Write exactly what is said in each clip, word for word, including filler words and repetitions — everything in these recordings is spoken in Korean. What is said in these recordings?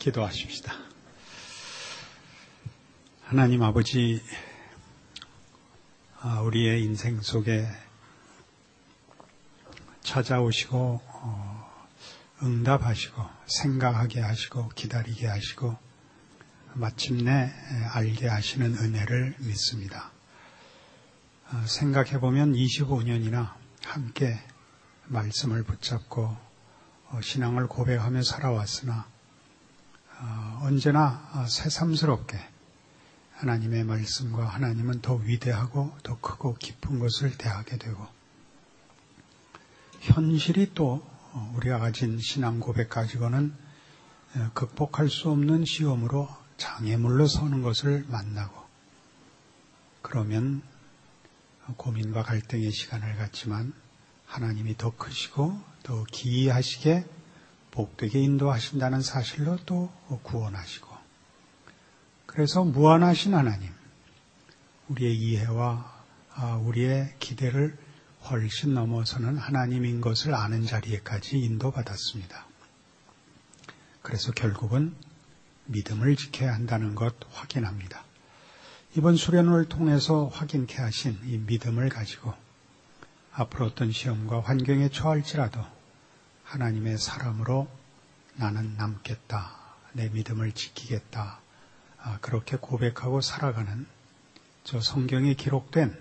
기도하십시다. 하나님 아버지, 우리의 인생 속에 찾아오시고 응답하시고 생각하게 하시고 기다리게 하시고 마침내 알게 하시는 은혜를 믿습니다. 생각해보면 이십오 년이나 함께 말씀을 붙잡고 신앙을 고백하며 살아왔으나 언제나 새삼스럽게 하나님의 말씀과 하나님은 더 위대하고 더 크고 깊은 것을 대하게 되고 현실이 또 우리가 가진 신앙 고백 가지고는 극복할 수 없는 시험으로 장애물로 서는 것을 만나고 그러면 고민과 갈등의 시간을 갖지만 하나님이 더 크시고 더 기이하시게 복되게 인도하신다는 사실로 또 구원하시고 그래서 무한하신 하나님, 우리의 이해와 우리의 기대를 훨씬 넘어서는 하나님인 것을 아는 자리에까지 인도받았습니다. 그래서 결국은 믿음을 지켜야 한다는 것 확인합니다. 이번 수련을 통해서 확인케 하신 이 믿음을 가지고 앞으로 어떤 시험과 환경에 처할지라도 하나님의 사람으로 나는 남겠다, 내 믿음을 지키겠다, 그렇게 고백하고 살아가는 저 성경에 기록된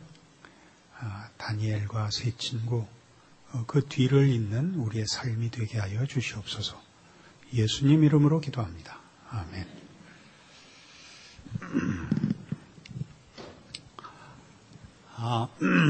다니엘과 세 친구 그 뒤를 잇는 우리의 삶이 되게 하여 주시옵소서. 예수님 이름으로 기도합니다. 아멘. 아,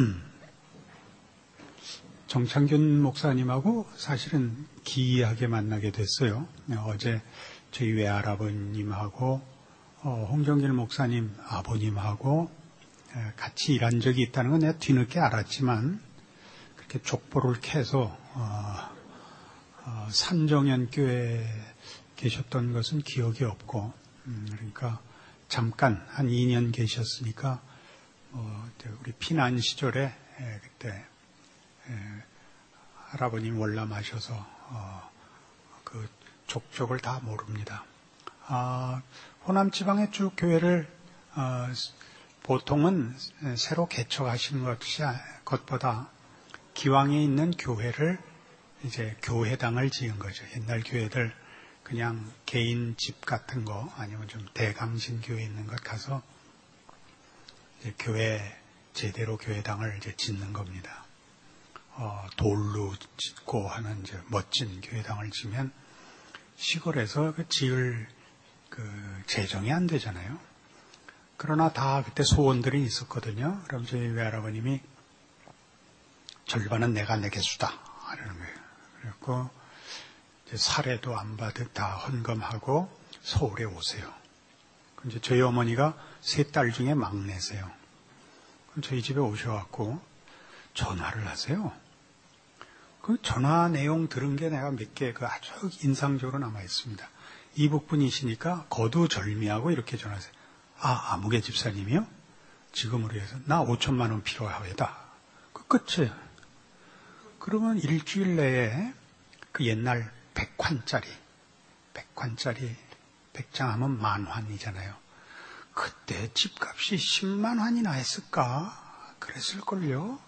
정창균 목사님하고 사실은 기이하게 만나게 됐어요. 어제 저희 외할아버님하고 홍정길 목사님 아버님하고 같이 일한 적이 있다는 건 내가 뒤늦게 알았지만 그렇게 족보를 캐서 어, 어, 산정현 교회에 계셨던 것은 기억이 없고 음, 그러니까 잠깐 한 이 년 계셨으니까 어, 우리 피난 시절에 에, 그때 에, 할아버님 월남하셔서 어, 그 족적을 다 모릅니다. 아, 호남 지방의 쭉 교회를 어, 보통은 새로 개척하신 것이 것보다 기왕에 있는 교회를 이제 교회당을 지은 거죠. 옛날 교회들 그냥 개인 집 같은 거 아니면 좀 대강신 교회 있는 것 가서 이제 교회 제대로 교회당을 이제 짓는 겁니다. 어, 돌로 짓고 하는 이제 멋진 교회당을 지면 시골에서 그 지을 그 재정이 안 되잖아요. 그러나 다 그때 소원들이 있었거든요. 그럼 저희 외할아버님이 절반은 내가 내겠수다 하는 거예요. 그래서 이제 사례도 안 받듯 다 헌금하고 서울에 오세요. 그럼 이제 저희 어머니가 세 딸 중에 막내세요. 그럼 저희 집에 오셔갖고 전화를 하세요. 그 전화 내용 들은 게 내가 몇 개 그 아주 인상적으로 남아 있습니다. 이북분이시니까 거두절미하고 이렇게 전화하세요. 아, 아무개 집사님이요? 지금으로 해서 나 오천만 원 필요하다. 그 끝이에요. 그러면 일주일 내에 그 옛날 백환짜리, 백환짜리 백장 하면 만환이잖아요. 그때 집값이 십만 환이나 했을까? 그랬을걸요.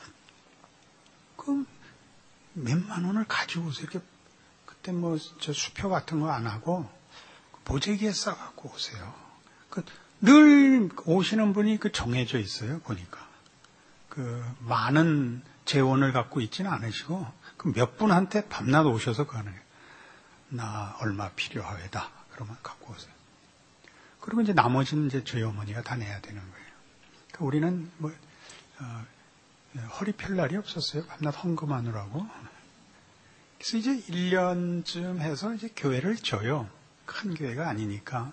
그 몇만 원을 가지고 오세요. 이렇게 그때 뭐 저 수표 같은 거 안 하고 보재기에 싸갖고 오세요. 그 늘 오시는 분이 그 정해져 있어요. 보니까 그 많은 재원을 갖고 있지는 않으시고 그 몇 분한테 밤낮 오셔서 그 하는 거예요. 나 얼마 필요하다. 그러면 갖고 오세요. 그리고 이제 나머지는 이제 저희 어머니가 다 내야 되는 거예요. 그러니까 우리는 뭐 어, 허리 펼 날이 없었어요. 밤낮 헌금하느라고. 그래서 이제 일 년쯤 해서 이제 교회를 져요. 큰 교회가 아니니까.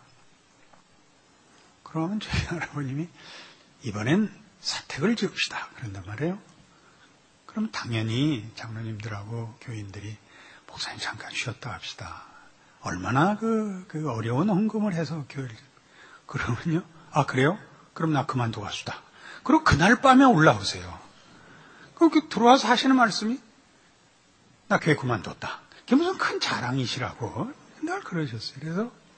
그러면 저희 할아버님이 이번엔 사택을 지읍시다. 그런단 말이에요. 그럼 당연히 장로님들하고 교인들이 목사님 잠깐 쉬었다 합시다. 얼마나 그, 그 어려운 헌금을 해서 교회를. 그러면요. 아, 그래요? 그럼 나 그만두고 가수다. 그리고 그날 밤에 올라오세요. 그렇게 들어와서 하시는 말씀이 나 교회 그만뒀다. 그게 무슨 큰 자랑이시라고 늘 그러셨어요. 그래서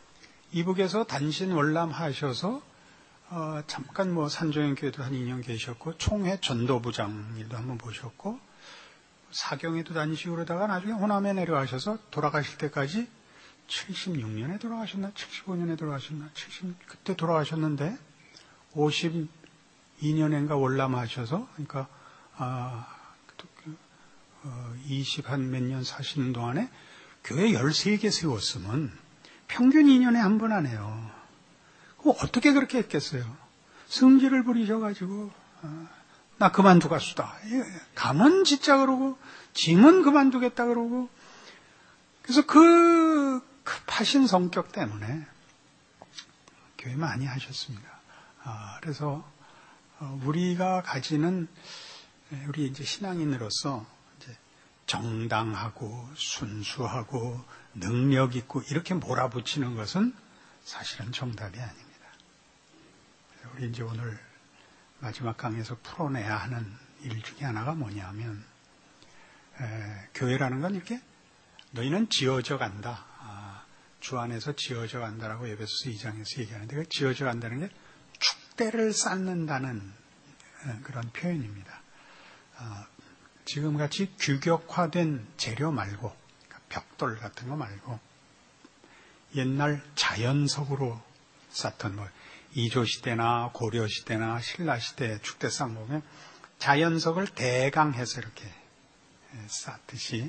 이북에서 단신 월남하셔서 어, 잠깐 뭐 산조연교회도 한 이 년 계셨고 총회 전도부장 일도 한번 보셨고 사경에도 다니시고 그러다가 나중에 호남에 내려가셔서 돌아가실 때까지 칠십육 년에 돌아가셨나 칠십오 년에 돌아가셨나 칠십 그때 돌아가셨는데 오십이 년인가 월남하셔서 그러니까 아, 어, 이십 한 몇 년 사시는 동안에 교회 열세 개 세웠으면 평균 이 년에 한 번 하네요. 그럼 어떻게 그렇게 했겠어요? 성질을 부리셔가지고 어, 나 그만두겠수다. 가면 진짜 그러고 짐은 그만두겠다 그러고 그래서 그 급하신 성격 때문에 교회 많이 하셨습니다. 아, 그래서 우리가 가지는 우리 이제 신앙인으로서 이제 정당하고 순수하고 능력 있고 이렇게 몰아붙이는 것은 사실은 정답이 아닙니다. 우리 이제 오늘 마지막 강의에서 풀어내야 하는 일 중에 하나가 뭐냐면 에, 교회라는 건 이렇게 너희는 지어져 간다. 아, 주 안에서 지어져 간다라고 에베소서 이 장에서 얘기하는데 그 지어져 간다는 게 축대를 쌓는다는 에, 그런 표현입니다. 아, 지금같이 규격화된 재료 말고 그러니까 벽돌 같은 거 말고 옛날 자연석으로 쌓던 뭐 이조 시대나 고려 시대나 신라 시대 축대상 보면 자연석을 대강해서 이렇게 쌓듯이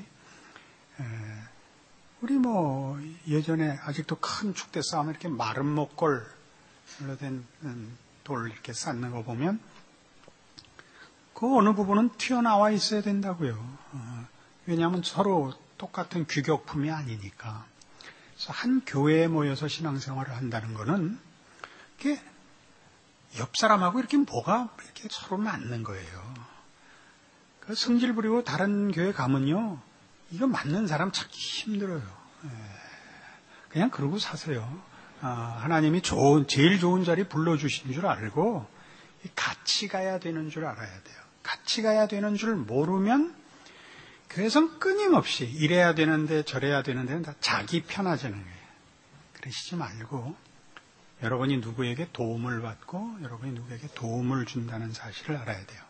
우리 뭐 예전에 아직도 큰 축대싸움 이렇게 마른 목골로 된 돌 이렇게 쌓는 거 보면 그 어느 부분은 튀어나와 있어야 된다고요. 왜냐하면 서로 똑같은 규격품이 아니니까. 그래서 한 교회에 모여서 신앙생활을 한다는 거는 이렇게 옆 사람하고 이렇게 뭐가 이렇게 서로 맞는 거예요. 그 성질 부리고 다른 교회 가면요, 이거 맞는 사람 찾기 힘들어요. 그냥 그러고 사세요. 아, 하나님이 좋은, 제일 좋은 자리 불러주신 줄 알고 같이 가야 되는 줄 알아야 돼요. 같이 가야 되는 줄 모르면 교회에선 끊임없이 이래야 되는데 저래야 되는데 다 자기 편하자는 거예요. 그러시지 말고 여러분이 누구에게 도움을 받고 여러분이 누구에게 도움을 준다는 사실을 알아야 돼요.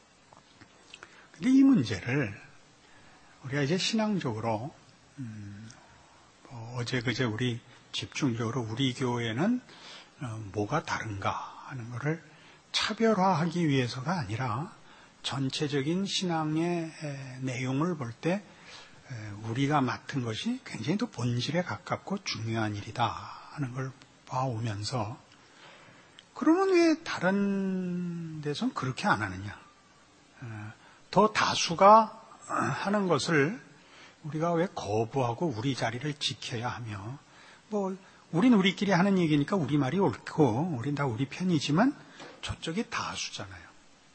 근데 이 문제를 우리가 이제 신앙적으로 음, 뭐 어제 그제 우리 집중적으로 우리 교회는 어, 뭐가 다른가 하는 것을 차별화하기 위해서가 아니라 전체적인 신앙의 에, 내용을 볼 때 우리가 맡은 것이 굉장히 또 본질에 가깝고 중요한 일이다 하는 걸 봐오면서 그러면 왜 다른 데선 그렇게 안 하느냐? 더 다수가 하는 것을 우리가 왜 거부하고 우리 자리를 지켜야 하며 뭐 우린 우리끼리 하는 얘기니까 우리 말이 옳고 우린 다 우리 편이지만 저쪽이 다수잖아요.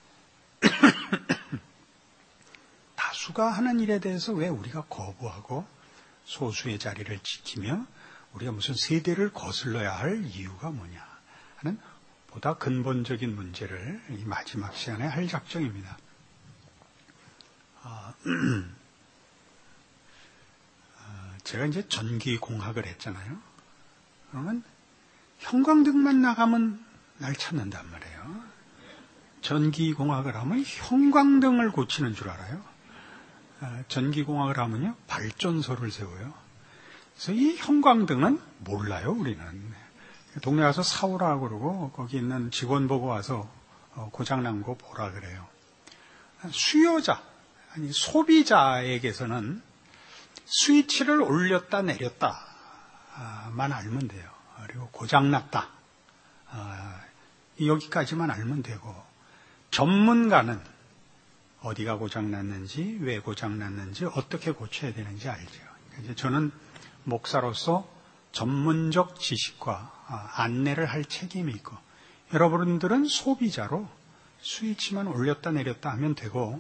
다수가 하는 일에 대해서 왜 우리가 거부하고 소수의 자리를 지키며 우리가 무슨 세대를 거슬러야 할 이유가 뭐냐 하는 보다 근본적인 문제를 이 마지막 시간에 할 작정입니다. 아, 제가 이제 전기공학을 했잖아요. 그러면 형광등만 나가면 날 찾는단 말이에요. 전기공학을 하면 형광등을 고치는 줄 알아요. 전기공학을 하면요, 발전소를 세워요. 그래서 이 형광등은 몰라요, 우리는. 동네 가서 사오라 그러고, 거기 있는 직원 보고 와서 고장난 거 보라 그래요. 수요자, 아니, 소비자에게서는 스위치를 올렸다 내렸다만 알면 돼요. 그리고 고장났다. 여기까지만 알면 되고, 전문가는 어디가 고장났는지, 왜 고장났는지, 어떻게 고쳐야 되는지 알죠. 이제 저는 목사로서 전문적 지식과 안내를 할 책임이 있고, 여러분들은 소비자로 스위치만 올렸다 내렸다 하면 되고,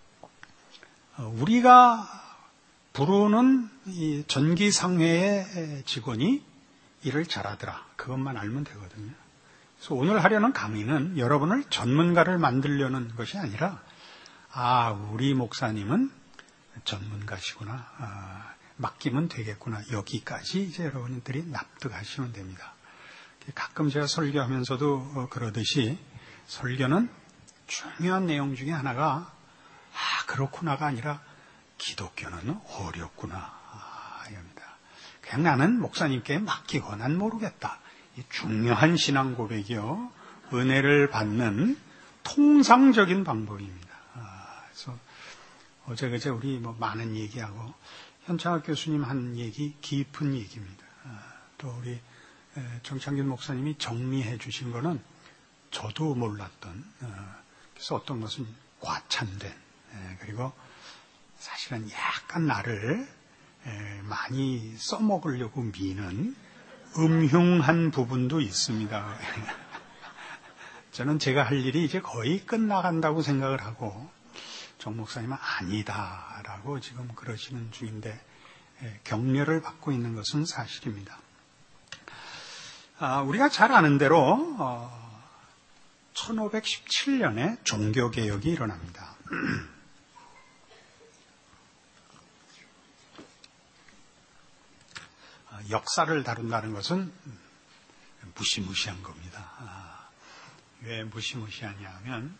우리가 부르는 이 전기상회의 직원이 일을 잘하더라. 그것만 알면 되거든요. 그래서 오늘 하려는 강의는 여러분을 전문가를 만들려는 것이 아니라 아, 우리 목사님은 전문가시구나. 아, 맡기면 되겠구나. 여기까지 이제 여러분들이 납득하시면 됩니다. 가끔 제가 설교하면서도 그러듯이 설교는 중요한 내용 중에 하나가 아 그렇구나가 아니라 기독교는 어렵구나 아, 이겁니다. 그냥 나는 목사님께 맡기고 난 모르겠다. 이 중요한 신앙 고백이요. 은혜를 받는 통상적인 방법입니다. 아, 그래서 어제 그제 우리 뭐 많은 얘기하고 현창학 교수님 한 얘기 깊은 얘기입니다. 아, 또 우리 정창균 목사님이 정리해 주신 거는 저도 몰랐던 어, 그래서 어떤 것은 과찬된 에, 그리고 사실은 약간 나를 에, 많이 써먹으려고 미는 음흉한 부분도 있습니다. 저는 제가 할 일이 이제 거의 끝나간다고 생각을 하고 정 목사님은 아니다라고 지금 그러시는 중인데 에, 격려를 받고 있는 것은 사실입니다. 아, 우리가 잘 아는 대로 어, 천오백십칠 년에 종교개혁이 일어납니다. 역사를 다룬다는 것은 무시무시한 겁니다. 아, 왜 무시무시하냐 하면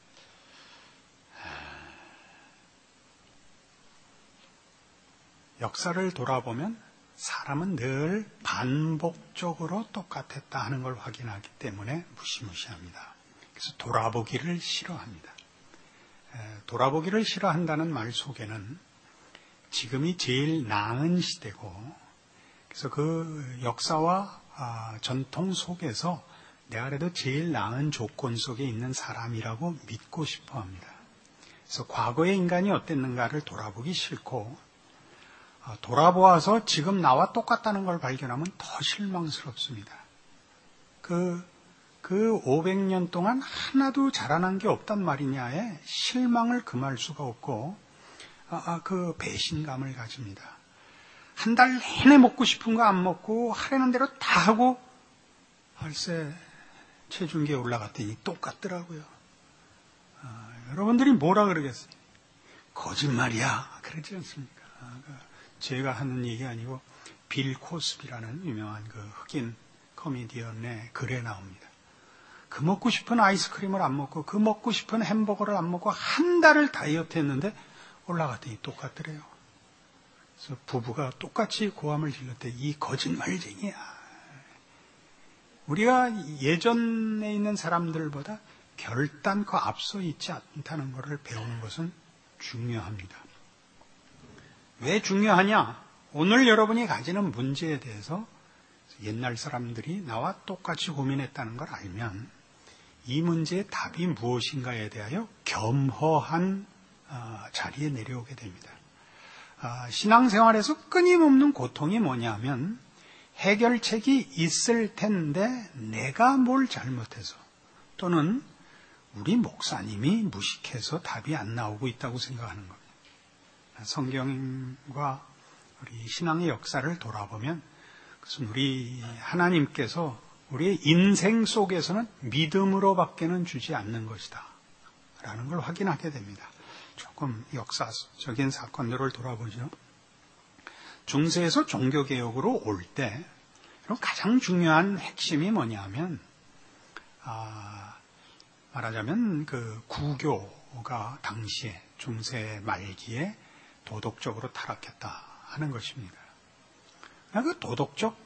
역사를 돌아보면 사람은 늘 반복적으로 똑같았다 하는 걸 확인하기 때문에 무시무시합니다. 그래서 돌아보기를 싫어합니다. 돌아보기를 싫어한다는 말 속에는 지금이 제일 나은 시대고 그래서 그 역사와 전통 속에서 내가 그래도 제일 나은 조건 속에 있는 사람이라고 믿고 싶어 합니다. 그래서 과거의 인간이 어땠는가를 돌아보기 싫고 돌아보아서 지금 나와 똑같다는 걸 발견하면 더 실망스럽습니다. 그, 그 오백 년 동안 하나도 자라난 게 없단 말이냐에 실망을 금할 수가 없고, 아, 아, 그 배신감을 가집니다. 한 달 내내 먹고 싶은 거 안 먹고 하라는 대로 다 하고, 글쎄, 체중계 올라갔더니 똑같더라고요. 아, 여러분들이 뭐라 그러겠어요? 거짓말이야. 그러지 않습니까? 아, 그, 제가 하는 얘기 아니고 빌 코스비라는 유명한 그 흑인 코미디언의 글에 나옵니다. 그 먹고 싶은 아이스크림을 안 먹고 그 먹고 싶은 햄버거를 안 먹고 한 달을 다이어트 했는데 올라갔더니 똑같더래요. 그래서 부부가 똑같이 고함을 질렀대. 이 거짓말쟁이야. 우리가 예전에 있는 사람들보다 결단코 앞서 있지 않다는 것을 배우는 것은 중요합니다. 왜 중요하냐? 오늘 여러분이 가지는 문제에 대해서 옛날 사람들이 나와 똑같이 고민했다는 걸 알면 이 문제의 답이 무엇인가에 대하여 겸허한 자리에 내려오게 됩니다. 신앙생활에서 끊임없는 고통이 뭐냐면 해결책이 있을 텐데 내가 뭘 잘못해서 또는 우리 목사님이 무식해서 답이 안 나오고 있다고 생각하는 겁니다. 성경과 우리 신앙의 역사를 돌아보면 그것은 우리 하나님께서 우리의 인생 속에서는 믿음으로밖에는 주지 않는 것이다 라는 걸 확인하게 됩니다. 조금 역사적인 사건들을 돌아보죠. 중세에서 종교개혁으로 올 때 가장 중요한 핵심이 뭐냐면 아, 말하자면 그 구교가 당시에 중세 말기에 도덕적으로 타락했다 하는 것입니다. 그 도덕적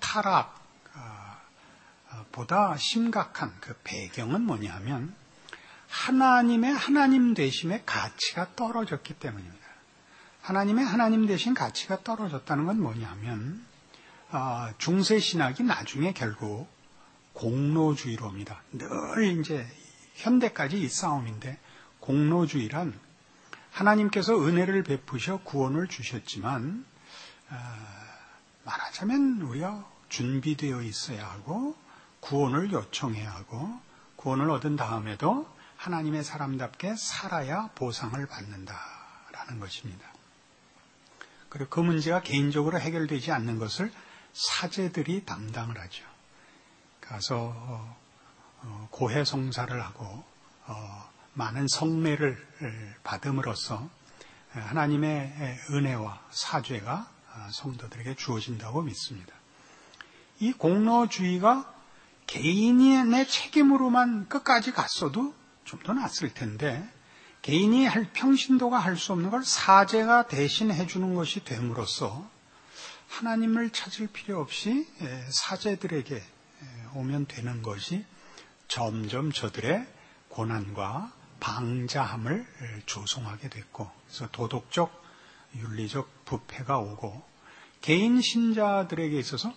타락보다 심각한 그 배경은 뭐냐면 하나님의 하나님 되심의 가치가 떨어졌기 때문입니다. 하나님의 하나님 되신 가치가 떨어졌다는 건 뭐냐면 중세 신학이 나중에 결국 공로주의로 옵니다. 늘 이제 현대까지 이 싸움인데 공로주의란 하나님께서 은혜를 베푸셔 구원을 주셨지만 어, 말하자면 우리가 준비되어 있어야 하고 구원을 요청해야 하고 구원을 얻은 다음에도 하나님의 사람답게 살아야 보상을 받는다라는 것입니다. 그리고 그 문제가 개인적으로 해결되지 않는 것을 사제들이 담당을 하죠. 가서 어, 고해성사를 하고 어, 많은 성례를 받음으로써 하나님의 은혜와 사죄가 성도들에게 주어진다고 믿습니다. 이 공로주의가 개인의 책임으로만 끝까지 갔어도 좀 더 낫을 텐데, 개인이 할, 평신도가 할 수 없는 걸 사제가 대신 해주는 것이 됨으로써 하나님을 찾을 필요 없이 사제들에게 오면 되는 것이 점점 저들의 고난과 방자함을 조성하게 됐고, 그래서 도덕적, 윤리적 부패가 오고 개인 신자들에게 있어서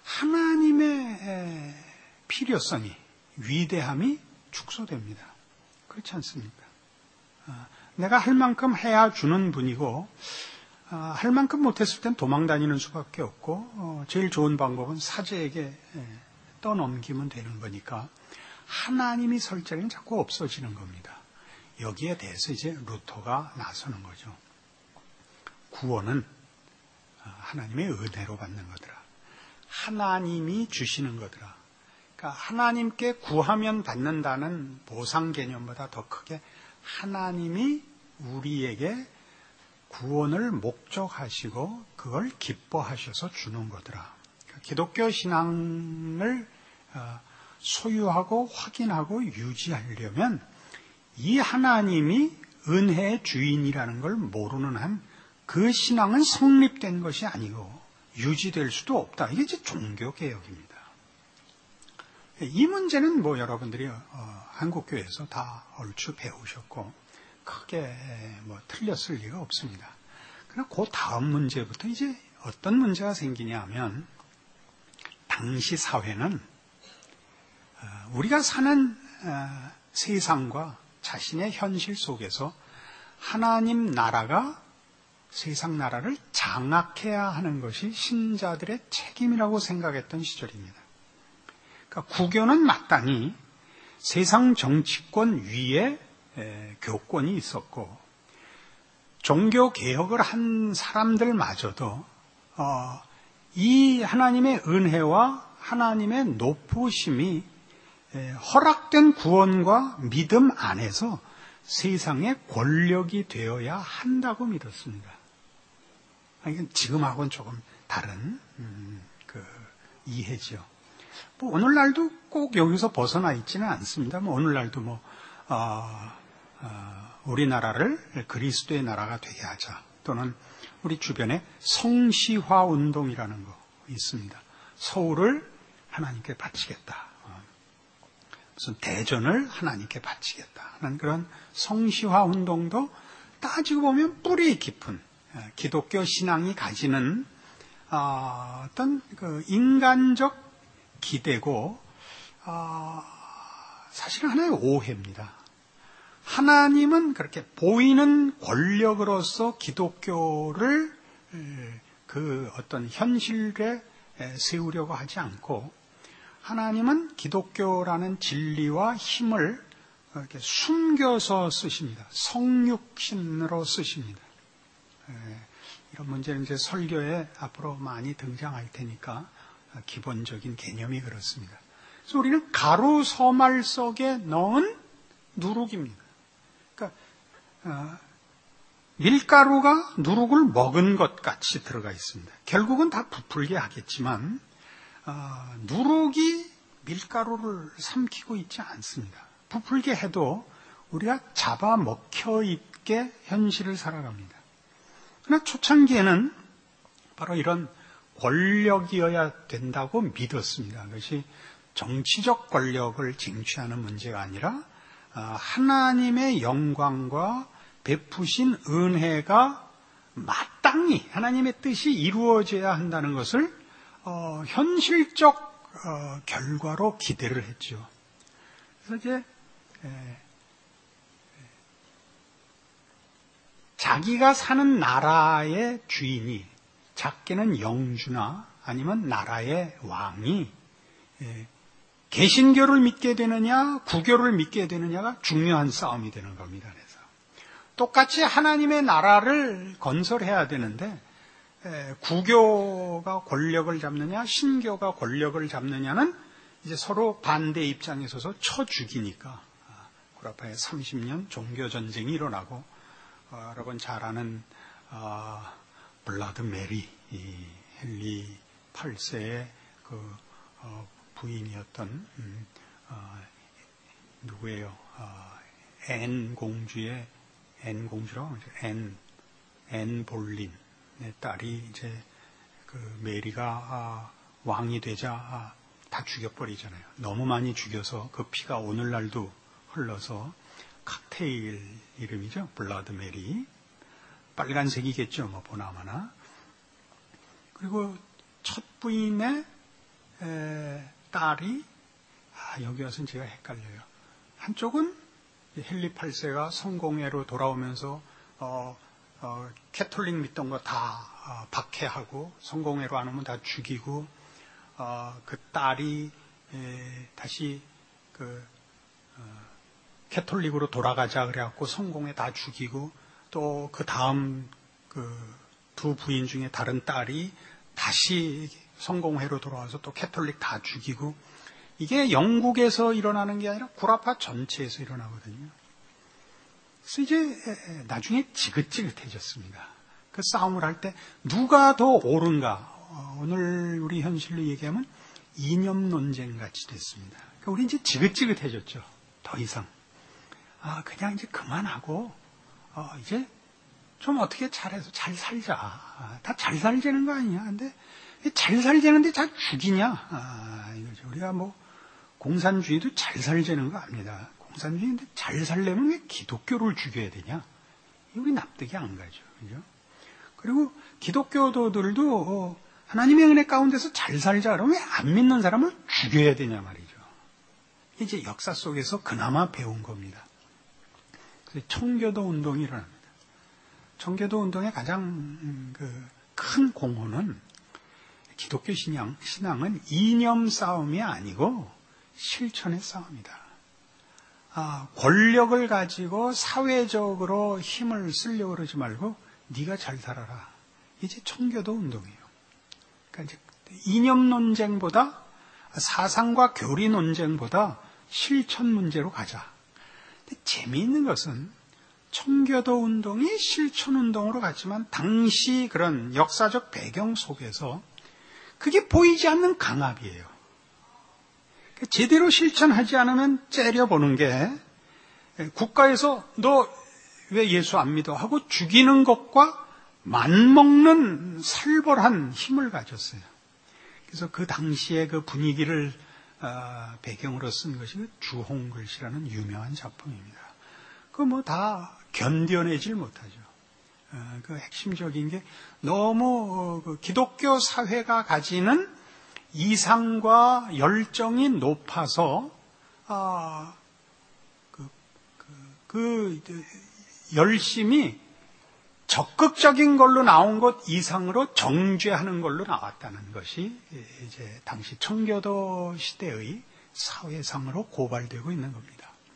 하나님의 필요성이, 위대함이 축소됩니다. 그렇지 않습니까? 내가 할 만큼 해야 주는 분이고, 할 만큼 못했을 땐 도망 다니는 수밖에 없고, 제일 좋은 방법은 사제에게 떠넘기면 되는 거니까 하나님이 설 자리는 자꾸 없어지는 겁니다. 여기에 대해서 이제 루터가 나서는 거죠. 구원은 하나님의 은혜로 받는 거더라. 하나님이 주시는 거더라. 그러니까 하나님께 구하면 받는다는 보상 개념보다 더 크게 하나님이 우리에게 구원을 목적하시고 그걸 기뻐하셔서 주는 거더라. 그러니까 기독교 신앙을 소유하고 확인하고 유지하려면 이 하나님이 은혜의 주인이라는 걸 모르는 한 그 신앙은 성립된 것이 아니고 유지될 수도 없다. 이게 이제 종교개혁입니다. 이 문제는 뭐 여러분들이 어, 한국교회에서 다 얼추 배우셨고 크게 뭐 틀렸을 리가 없습니다. 그러나 그 다음 문제부터 이제 어떤 문제가 생기냐 하면, 당시 사회는 어, 우리가 사는 어, 세상과 자신의 현실 속에서 하나님 나라가 세상 나라를 장악해야 하는 것이 신자들의 책임이라고 생각했던 시절입니다. 그러니까 구교는 마땅히 세상 정치권 위에 에, 교권이 있었고, 종교 개혁을 한 사람들마저도 어, 이 하나님의 은혜와 하나님의 높으심이 에, 허락된 구원과 믿음 안에서 세상의 권력이 되어야 한다고 믿었습니다. 이건 지금하고는 조금 다른 음, 그 이해죠. 뭐 오늘날도 꼭 여기서 벗어나 있지는 않습니다. 뭐 오늘날도 뭐 어, 어, 우리나라를 그리스도의 나라가 되게 하자, 또는 우리 주변에 성시화 운동이라는 거 있습니다. 서울을 하나님께 바치겠다, 어, 무슨 대전을 하나님께 바치겠다 하는 그런 성시화 운동도 따지고 보면 뿌리 깊은 기독교 신앙이 가지는 어떤 그 인간적 기대고, 어, 사실은 하나의 오해입니다. 하나님은 그렇게 보이는 권력으로서 기독교를 그 어떤 현실에 세우려고 하지 않고, 하나님은 기독교라는 진리와 힘을 이렇게 숨겨서 쓰십니다. 성육신으로 쓰십니다. 이런 문제는 이제 설교에 앞으로 많이 등장할 테니까 기본적인 개념이 그렇습니다. 그래서 우리는 가루 서말 속에 넣은 누룩입니다. 그러니까 어, 밀가루가 누룩을 먹은 것 같이 들어가 있습니다. 결국은 다 부풀게 하겠지만 어, 누룩이 밀가루를 삼키고 있지 않습니다. 부풀게 해도 우리가 잡아먹혀 있게 현실을 살아갑니다. 그러나 초창기에는 바로 이런 권력이어야 된다고 믿었습니다. 그것이 정치적 권력을 쟁취하는 문제가 아니라 하나님의 영광과 베푸신 은혜가 마땅히 하나님의 뜻이 이루어져야 한다는 것을 어, 현실적 어, 결과로 기대를 했죠. 그래서 이제 에, 자기가 사는 나라의 주인이, 작게는 영주나 아니면 나라의 왕이 개신교를 믿게 되느냐 구교를 믿게 되느냐가 중요한 싸움이 되는 겁니다. 그래서 똑같이 하나님의 나라를 건설해야 되는데 구교가 권력을 잡느냐 신교가 권력을 잡느냐는 이제 서로 반대 입장에 서서 쳐 죽이니까 구라파에 삼십 년 종교 전쟁이 일어나고 어, 여러분 잘 아는 어, 블라드 메리 이 헨리 팔 세의 그 어, 부인이었던 음, 어, 누구예요? 어, 앤 공주의 앤 공주라고 하죠. 앤, 앤 볼린의 딸이 이제 그 메리가 아, 왕이 되자 아, 다 죽여버리잖아요. 너무 많이 죽여서 그 피가 오늘날도 흘러서 칵테일 이름이죠. 블라드 메리. 빨간색이겠죠. 뭐 보나마나. 그리고 첫 부인의 에, 딸이 아, 여기 와서는 제가 헷갈려요. 한쪽은 헨리 팔 세가 성공회로 돌아오면서 어, 어, 캐톨릭 믿던 거 다 어, 박해하고 성공회로 안 오면 다 죽이고 어, 그 딸이 에, 다시 그 어, 캐톨릭으로 돌아가자 그래갖고 성공회 다 죽이고 또 그 다음 그 두 부인 중에 다른 딸이 다시 성공회로 돌아와서 또 캐톨릭 다 죽이고 이게 영국에서 일어나는 게 아니라 구라파 전체에서 일어나거든요. 그래서 이제 나중에 지긋지긋해졌습니다. 그 싸움을 할 때 누가 더 옳은가 오늘 우리 현실로 얘기하면 이념 논쟁 같이 됐습니다. 그러니까 우리 이제 지긋지긋해졌죠. 더 이상 아 그냥 이제 그만하고 어, 이제 좀 어떻게 잘해서 잘 살자. 아, 다 잘 살자는 거 아니냐. 근데 잘 살자는데 잘 죽이냐. 아, 이거죠. 우리가 뭐 공산주의도 잘 살자는 거 압니다. 공산주의인데 잘 살려면 왜 기독교를 죽여야 되냐. 우리 납득이 안 가죠. 그죠? 그리고 기독교도들도 어, 하나님의 은혜 가운데서 잘 살자 그러면 왜 안 믿는 사람을 죽여야 되냐 말이죠. 이제 역사 속에서 그나마 배운 겁니다. 그래서 청교도 운동이 일어납니다. 청교도 운동의 가장 그 큰 공헌은 기독교 신앙, 신앙은 이념 싸움이 아니고 실천의 싸움이다. 아, 권력을 가지고 사회적으로 힘을 쓰려고 그러지 말고 네가 잘 살아라. 이제 청교도 운동이에요. 그러니까 이제 이념 논쟁보다 사상과 교리 논쟁보다 실천 문제로 가자. 근데 재미있는 것은 청교도 운동이 실천 운동으로 갔지만 당시 그런 역사적 배경 속에서 그게 보이지 않는 강압이에요. 제대로 실천하지 않으면 째려보는 게 국가에서 너 왜 예수 안 믿어 하고 죽이는 것과 맞먹는 살벌한 힘을 가졌어요. 그래서 그 당시의 그 분위기를 배경으로 쓴 것이 주홍글씨라는 유명한 작품입니다. 그 뭐 다 견뎌내질 못하죠. 그 핵심적인 게 너무 그 기독교 사회가 가지는 이상과 열정이 높아서 아, 그, 그, 그 열심이 적극적인 걸로 나온 것 이상으로 정죄하는 걸로 나왔다는 것이 이제 당시 청교도 시대의 사회상으로 고발되고 있는 겁니다.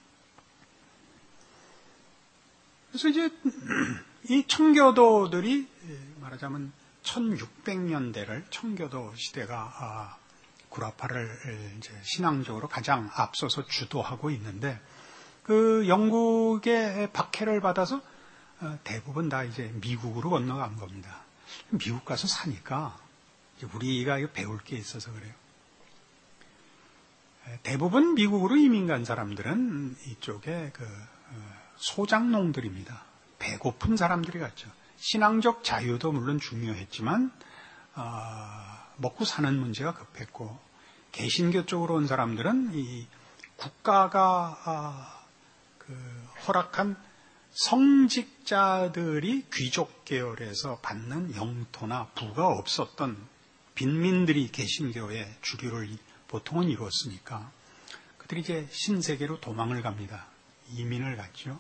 그래서 이제 이 청교도들이 말하자면 천육백 년대를 청교도 시대가 구라파를 이제 신앙적으로 가장 앞서서 주도하고 있는데 그 영국의 박해를 받아서 대부분 다 이제 미국으로 건너간 겁니다. 미국 가서 사니까 우리가 배울 게 있어서 그래요. 대부분 미국으로 이민 간 사람들은 이쪽에 그 소작농들입니다. 배고픈 사람들이 갔죠. 신앙적 자유도 물론 중요했지만 어, 먹고 사는 문제가 급했고 개신교 쪽으로 온 사람들은 이 국가가 어, 그 허락한 성직자들이 귀족 계열에서 받는 영토나 부가 없었던 빈민들이 개신교의 주류를 보통은 이루었으니까 그들이 이제 신세계로 도망을 갑니다. 이민을 갔죠.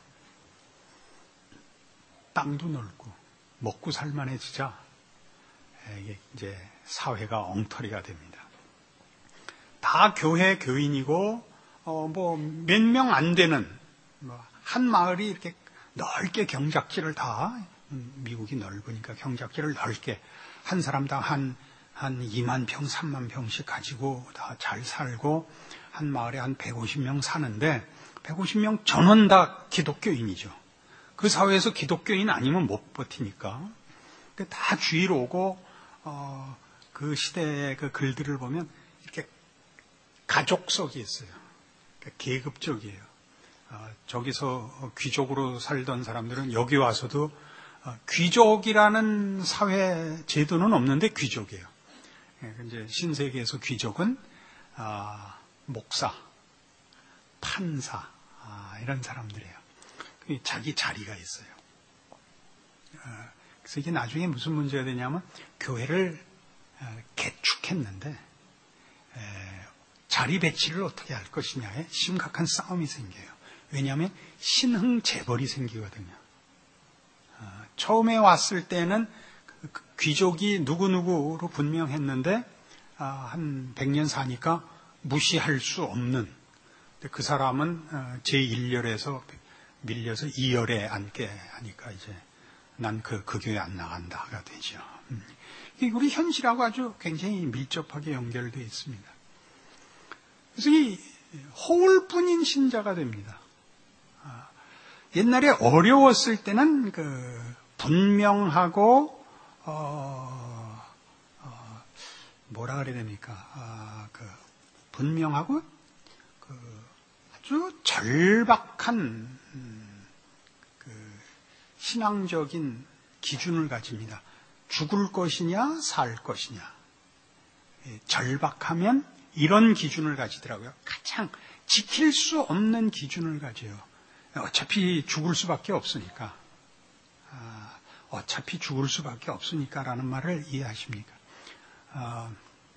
땅도 넓고 먹고 살만해지자 이게 이제 사회가 엉터리가 됩니다. 다 교회 교인이고 어 뭐 몇 명 안 되는 뭐 한 마을이 이렇게 넓게 경작지를 다 미국이 넓으니까 경작지를 넓게 한 사람당 한 한 이만 평, 삼만 평씩 가지고 다 잘 살고 한 마을에 한 백오십 명 사는데 백오십 명 전원 다 기독교인이죠. 그 사회에서 기독교인 아니면 못 버티니까. 다 주의로 오고 어, 그 시대의 그 글들을 보면 이렇게 가족성이 있어요. 그러니까 계급적이에요. 어, 저기서 귀족으로 살던 사람들은 여기 와서도 어, 귀족이라는 사회 제도는 없는데 귀족이에요. 예, 이제 신세계에서 귀족은 아, 목사, 판사 아, 이런 사람들이에요. 자기 자리가 있어요. 어, 그래서 이게 나중에 무슨 문제가 되냐면 교회를 어, 개축했는데 에, 자리 배치를 어떻게 할 것이냐에 심각한 싸움이 생겨요. 왜냐하면 신흥 재벌이 생기거든요. 어, 처음에 왔을 때는 그 귀족이 누구누구로 분명했는데 어, 한 백 년 사니까 무시할 수 없는 그 사람은 어, 제일 열에서 밀려서 이 열에 앉게 하니까 이제 난 그 그 교회 안 나간다가 되죠. 음. 우리 현실하고 아주 굉장히 밀접하게 연결되어 있습니다. 그래서 이 호울뿐인 신자가 됩니다. 아, 옛날에 어려웠을 때는 그 분명하고 어, 어, 뭐라 그래야 됩니까? 아, 그 분명하고 그 아주 절박한 음, 그 신앙적인 기준을 가집니다. 죽을 것이냐, 살 것이냐. 예, 절박하면 이런 기준을 가지더라고요. 가장 지킬 수 없는 기준을 가져요. 어차피 죽을 수밖에 없으니까. 아, 어차피 죽을 수밖에 없으니까라는 말을 이해하십니까? 아,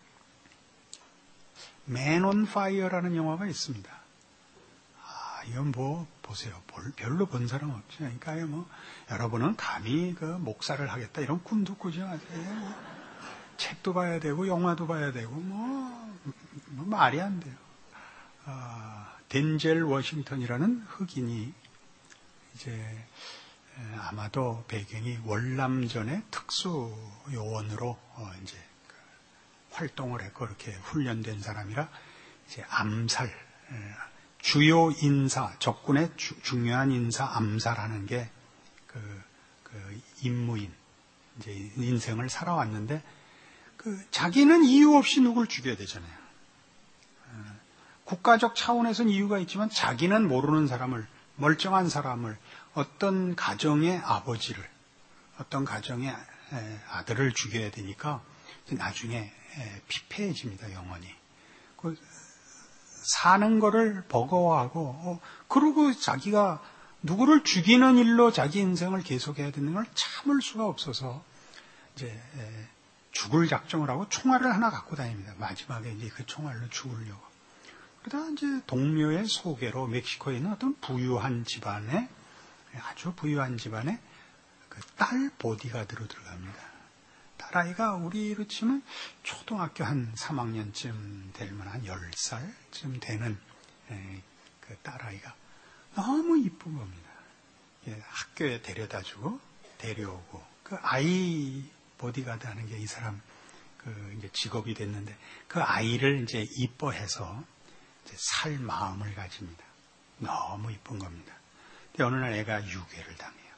Man on Fire라는 영화가 있습니다. 아, 이건 뭐 보세요. 별로 본 사람 없죠. 그러니까 뭐 여러분은 감히 그 목사를 하겠다 이런 꿈도 꾸지 마세요. 책도 봐야 되고 영화도 봐야 되고 뭐, 뭐 말이 안 돼요. 아, 덴젤 워싱턴이라는 흑인이 이제 아마도 배경이 월남전의 특수 요원으로 어 이제 그 활동을 했고 그렇게 훈련된 사람이라 이제 암살 주요 인사 적군의 주, 중요한 인사 암살하는 게 그 그 임무인 이제 인생을 살아왔는데 그 자기는 이유 없이 누굴 죽여야 되잖아요. 국가적 차원에서는 이유가 있지만 자기는 모르는 사람을 멀쩡한 사람을 어떤 가정의 아버지를 어떤 가정의 아들을 죽여야 되니까 나중에 피폐해집니다. 영원히. 사는 거를 버거워하고 그러고 자기가 누구를 죽이는 일로 자기 인생을 계속해야 되는 걸 참을 수가 없어서 이제 죽을 작정을 하고 총알을 하나 갖고 다닙니다. 마지막에 이제 그 총알로 죽으려고. 그러다 이제 동료의 소개로 멕시코에 있는 어떤 부유한 집안에 아주 부유한 집안에 그 딸 보디가드로 들어갑니다. 딸아이가 우리로 치면 초등학교 한 삼 학년쯤 될 만한 열 살쯤 되는 그 딸아이가 너무 이쁜 겁니다. 학교에 데려다주고 데려오고 그 아이 보디가드 하는 게 이 사람 그 이제 직업이 됐는데 그 아이를 이제 이뻐해서 이제 살 마음을 가집니다. 너무 이쁜 겁니다. 근데 어느 날 애가 유괴를 당해요.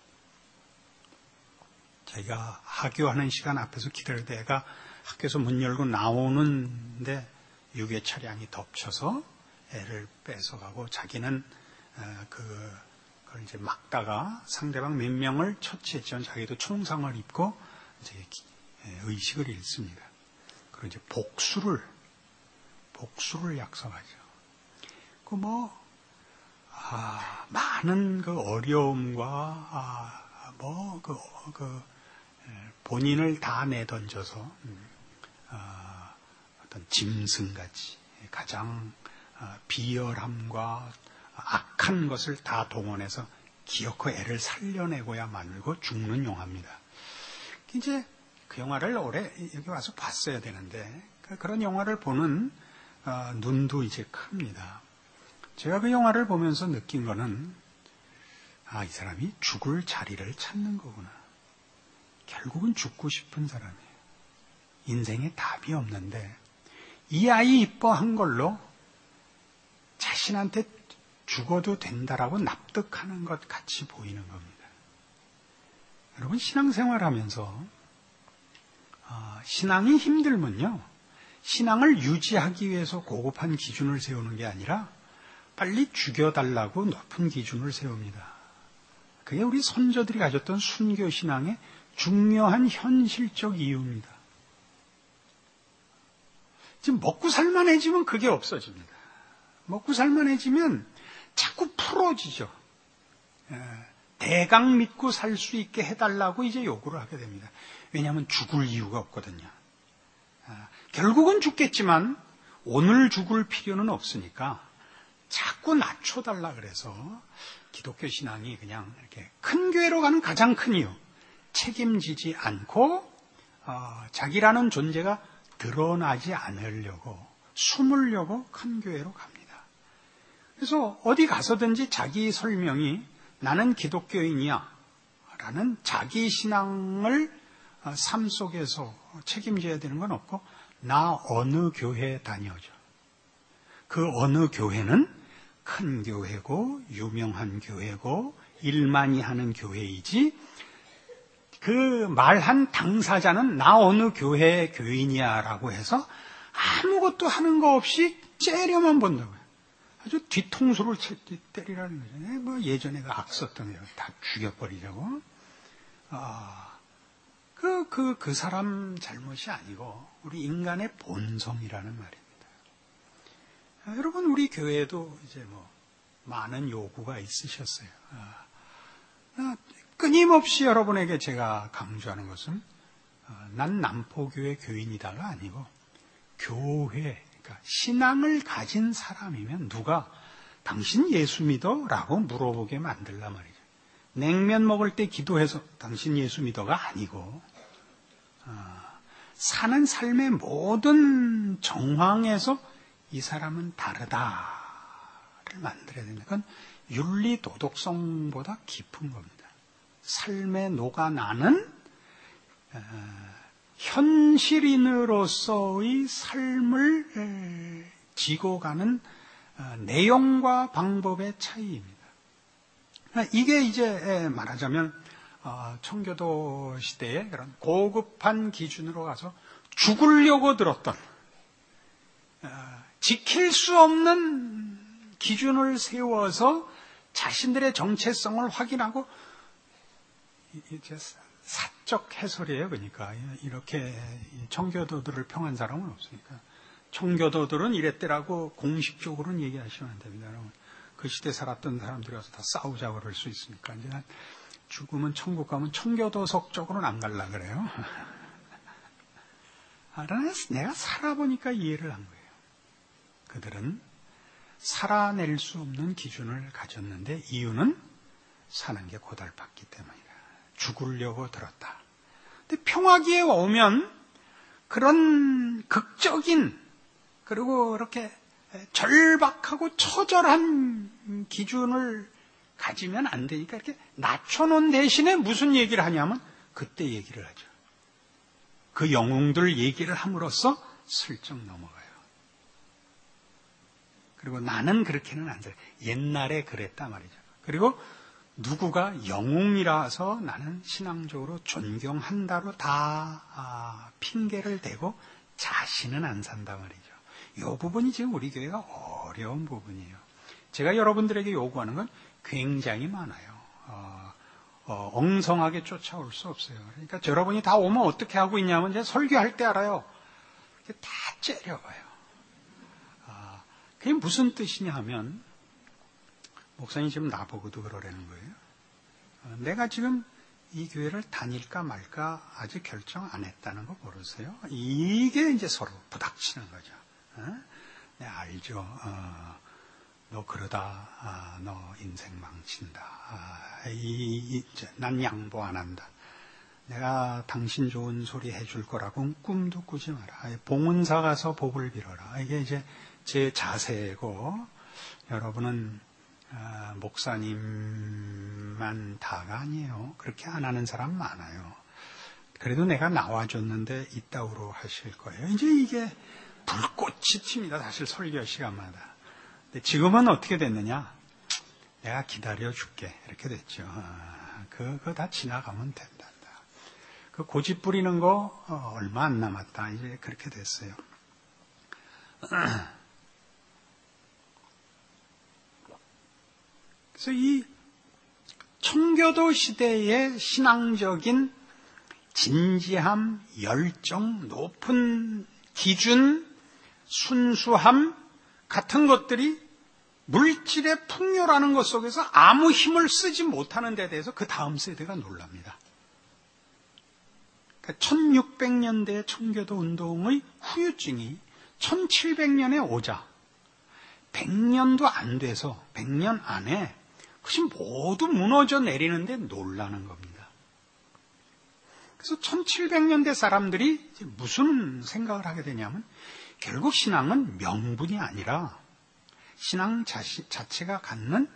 자기가 하교하는 시간 앞에서 기다릴 때 애가 학교에서 문 열고 나오는데 유괴 차량이 덮쳐서 애를 뺏어가고 자기는 그, 그걸 이제 막다가 상대방 몇 명을 처치했지만 자기도 총상을 입고 이제 의식을 잃습니다. 그리고 이제 복수를, 복수를 약속하죠. 그 뭐, 아, 많은 그 어려움과, 아, 뭐, 그, 그, 본인을 다 내던져서, 음, 아, 어떤 짐승같이 가장 비열함과 악한 것을 다 동원해서 기어코 애를 살려내고야 말고 죽는 영화입니다. 이제 그 영화를 올해 여기 와서 봤어야 되는데 그런 영화를 보는 어, 눈도 이제 큽니다. 제가 그 영화를 보면서 느낀 거는 아, 이 사람이 죽을 자리를 찾는 거구나. 결국은 죽고 싶은 사람이에요. 인생에 답이 없는데 이 아이 이뻐한 걸로 자신한테 죽어도 된다라고 납득하는 것 같이 보이는 겁니다. 여러분 신앙생활 하면서 어, 신앙이 힘들면요, 신앙을 유지하기 위해서 고급한 기준을 세우는 게 아니라 빨리 죽여달라고 높은 기준을 세웁니다. 그게 우리 선조들이 가졌던 순교신앙의 중요한 현실적 이유입니다. 지금 먹고 살만해지면 그게 없어집니다. 먹고 살만해지면 자꾸 풀어지죠. 대강 믿고 살 수 있게 해달라고 이제 요구를 하게 됩니다. 왜냐하면 죽을 이유가 없거든요. 결국은 죽겠지만 오늘 죽을 필요는 없으니까 자꾸 낮춰달라 그래서 기독교 신앙이 그냥 이렇게 큰 교회로 가는 가장 큰 이유, 책임지지 않고 어, 자기라는 존재가 드러나지 않으려고, 숨으려고 큰 교회로 갑니다. 그래서 어디 가서든지 자기 설명이 나는 기독교인이야 라는 자기 신앙을 삶 속에서 책임져야 되는 건 없고, 나 어느 교회 다녀오죠. 그 어느 교회는 큰 교회고 유명한 교회고 일 많이 하는 교회이지, 그 말한 당사자는 나 어느 교회 교인이야 라고 해서 아무것도 하는 거 없이 째려만 본다고요. 아주 뒤통수를 때리라는 거죠. 뭐 예전에 그 악 썼던 거 다 죽여버리자고. 아, 그, 그, 그 사람 잘못이 아니고 우리 인간의 본성이라는 말입니다. 아, 여러분, 우리 교회에도 이제 뭐 많은 요구가 있으셨어요. 아, 아, 끊임없이 여러분에게 제가 강조하는 것은 아, 난 남포교회 교인이다가 아니고 교회, 그러니까 신앙을 가진 사람이면 누가 당신 예수 믿어? 라고 물어보게 만들란 말이죠. 냉면 먹을 때 기도해서 당신 예수 믿어가 아니고, 어, 사는 삶의 모든 정황에서 이 사람은 다르다를 만들어야 된다. 그건 윤리 도덕성보다 깊은 겁니다. 삶에 녹아나는 어, 현실인으로서의 삶을 지고 가는 어, 내용과 방법의 차이입니다. 이게 이제 말하자면 청교도 시대의 그런 고급한 기준으로 가서 죽으려고 들었던, 지킬 수 없는 기준을 세워서 자신들의 정체성을 확인하고, 이제 사적 해설이에요. 그러니까 이렇게 청교도들을 평한 사람은 없으니까 청교도들은 이랬더라고 공식적으로는 얘기하시면 안 됩니다. 여러분. 그 시대 살았던 사람들이 와서 다 싸우자고 그럴 수 있으니까. 이제 난 죽으면 천국 가면 청교도석 쪽으로는 안 갈라 그래요. 아, 내가 살아보니까 이해를 한 거예요. 그들은 살아낼 수 없는 기준을 가졌는데 이유는 사는 게 고달팠기 때문이다. 죽으려고 들었다. 근데 평화기에 오면 그런 극적인, 그리고 이렇게 절박하고 처절한 기준을 가지면 안 되니까 이렇게 낮춰놓은 대신에 무슨 얘기를 하냐면 그때 얘기를 하죠. 그 영웅들 얘기를 함으로써 슬쩍 넘어가요. 그리고 나는 그렇게는 안 돼. 옛날에 그랬다 말이죠. 그리고 누구가 영웅이라서 나는 신앙적으로 존경한다로 다 아, 핑계를 대고 자신은 안 산다 말이죠. 이 부분이 지금 우리 교회가 어려운 부분이에요. 제가 여러분들에게 요구하는 건 굉장히 많아요. 어, 어, 엉성하게 쫓아올 수 없어요. 그러니까 여러분이 다 오면 어떻게 하고 있냐면 제가 설교할 때 알아요. 다 째려봐요. 아, 그게 무슨 뜻이냐 하면 목사님 지금 나보고도 그러라는 거예요. 어, 내가 지금 이 교회를 다닐까 말까 아직 결정 안 했다는 거 모르세요? 이게 이제 서로 부닥치는 거죠. 어? 네, 알죠. 어, 너 그러다 아, 너 인생 망친다. 아, 이, 이, 난 양보 안 한다. 내가 당신 좋은 소리 해줄 거라고 꿈도 꾸지 마라. 봉은사 가서 복을 빌어라. 이게 이제 제 자세고, 여러분은 아, 목사님만 다가 아니에요. 그렇게 안 하는 사람 많아요. 그래도 내가 나와줬는데 이따구로 하실 거예요. 이제 이게 불꽃이 튑니다. 사실 설교 시간마다. 근데 지금은 어떻게 됐느냐? 내가 기다려줄게. 이렇게 됐죠. 그거 다 지나가면 된다. 그 고집 부리는 거 얼마 안 남았다. 이제 그렇게 됐어요. 그래서 이 청교도 시대의 신앙적인 진지함, 열정, 높은 기준, 순수함 같은 것들이 물질의 풍요라는 것 속에서 아무 힘을 쓰지 못하는 데 대해서 그 다음 세대가 놀랍니다. 그러니까 천육백 년대의 청교도 운동의 후유증이 천칠백 년에 오자 백 년도 안 돼서 백 년 안에 그것이 모두 무너져 내리는데 놀라는 겁니다. 그래서 천칠백 년대 사람들이 무슨 생각을 하게 되냐면 결국 신앙은 명분이 아니라 신앙 자시, 자체가 갖는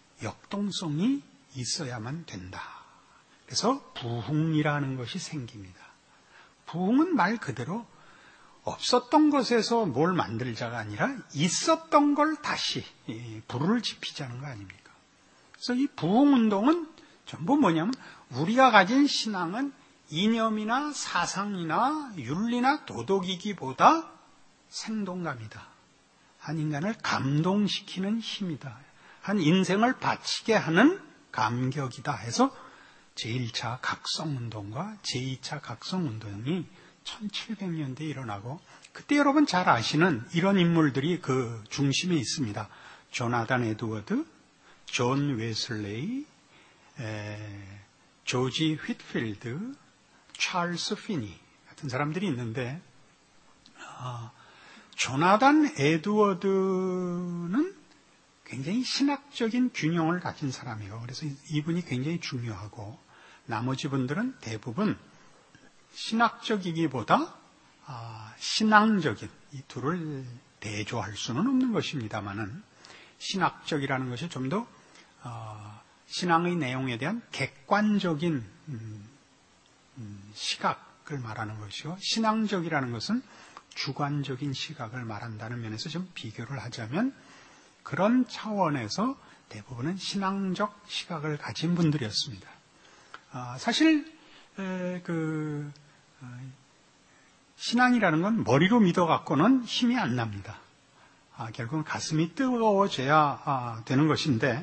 역동성이 있어야만 된다. 그래서 부흥이라는 것이 생깁니다. 부흥은 말 그대로 없었던 것에서 뭘 만들자가 아니라 있었던 걸 다시 불을 지피자는 거 아닙니까? 그래서 이 부흥운동은 전부 뭐냐면 우리가 가진 신앙은 이념이나 사상이나 윤리나 도덕이기보다 생동감이다. 한 인간을 감동시키는 힘이다. 한 인생을 바치게 하는 감격이다 해서 제일 차 각성운동과 제이 차 각성운동이 천칠백 년대에 일어나고 그때 여러분 잘 아시는 이런 인물들이 그 중심에 있습니다. 조나단 에드워드, 존 웨슬레이, 에, 조지 휘트필드, 찰스 피니 같은 사람들이 있는데 어, 조나단 에드워드는 굉장히 신학적인 균형을 가진 사람이에요. 그래서 이분이 굉장히 중요하고 나머지 분들은 대부분 신학적이기보다 아, 신앙적인 이 둘을 대조할 수는 없는 것입니다만은 신학적이라는 것이 좀 더 어, 신앙의 내용에 대한 객관적인 음, 음, 시각을 말하는 것이요. 신앙적이라는 것은 주관적인 시각을 말한다는 면에서 좀 비교를 하자면 그런 차원에서 대부분은 신앙적 시각을 가진 분들이었습니다. 아, 사실 에, 그 어, 신앙이라는 건 머리로 믿어갖고는 힘이 안 납니다. 아, 결국은 가슴이 뜨거워져야 아, 되는 것인데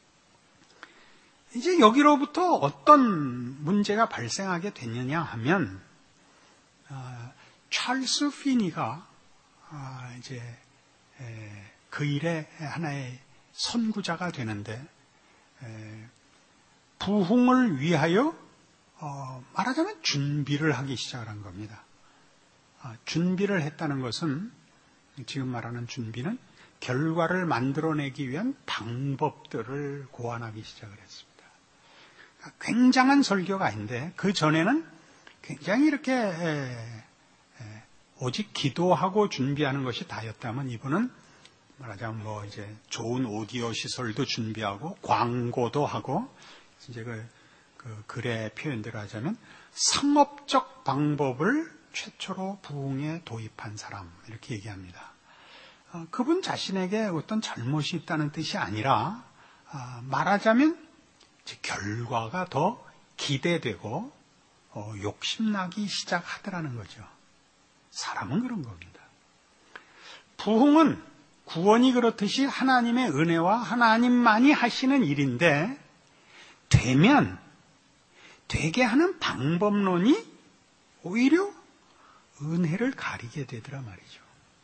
이제 여기로부터 어떤 문제가 발생하게 됐느냐 하면 아, 찰스 피니가 아, 이제 에, 그 일의 하나의 선구자가 되는데 에, 부흥을 위하여 어, 말하자면 준비를 하기 시작한 겁니다. 아, 준비를 했다는 것은 지금 말하는 준비는 결과를 만들어내기 위한 방법들을 고안하기 시작을 했습니다. 굉장한 설교가 아닌데 그 전에는 굉장히 이렇게 에, 에, 오직 기도하고 준비하는 것이 다였다면 이분은 말하자면 뭐 이제 좋은 오디오 시설도 준비하고 광고도 하고 이제 그, 그 글의 표현대로 하자면 상업적 방법을 최초로 부흥에 도입한 사람 이렇게 얘기합니다. 어, 그분 자신에게 어떤 잘못이 있다는 뜻이 아니라 어, 말하자면 결과가 더 기대되고 어, 욕심나기 시작하더라는 거죠. 사람은 그런 겁니다. 부흥은 구원이 그렇듯이 하나님의 은혜와 하나님만이 하시는 일인데 되면 되게 하는 방법론이 오히려 은혜를 가리게 되더라 말이죠.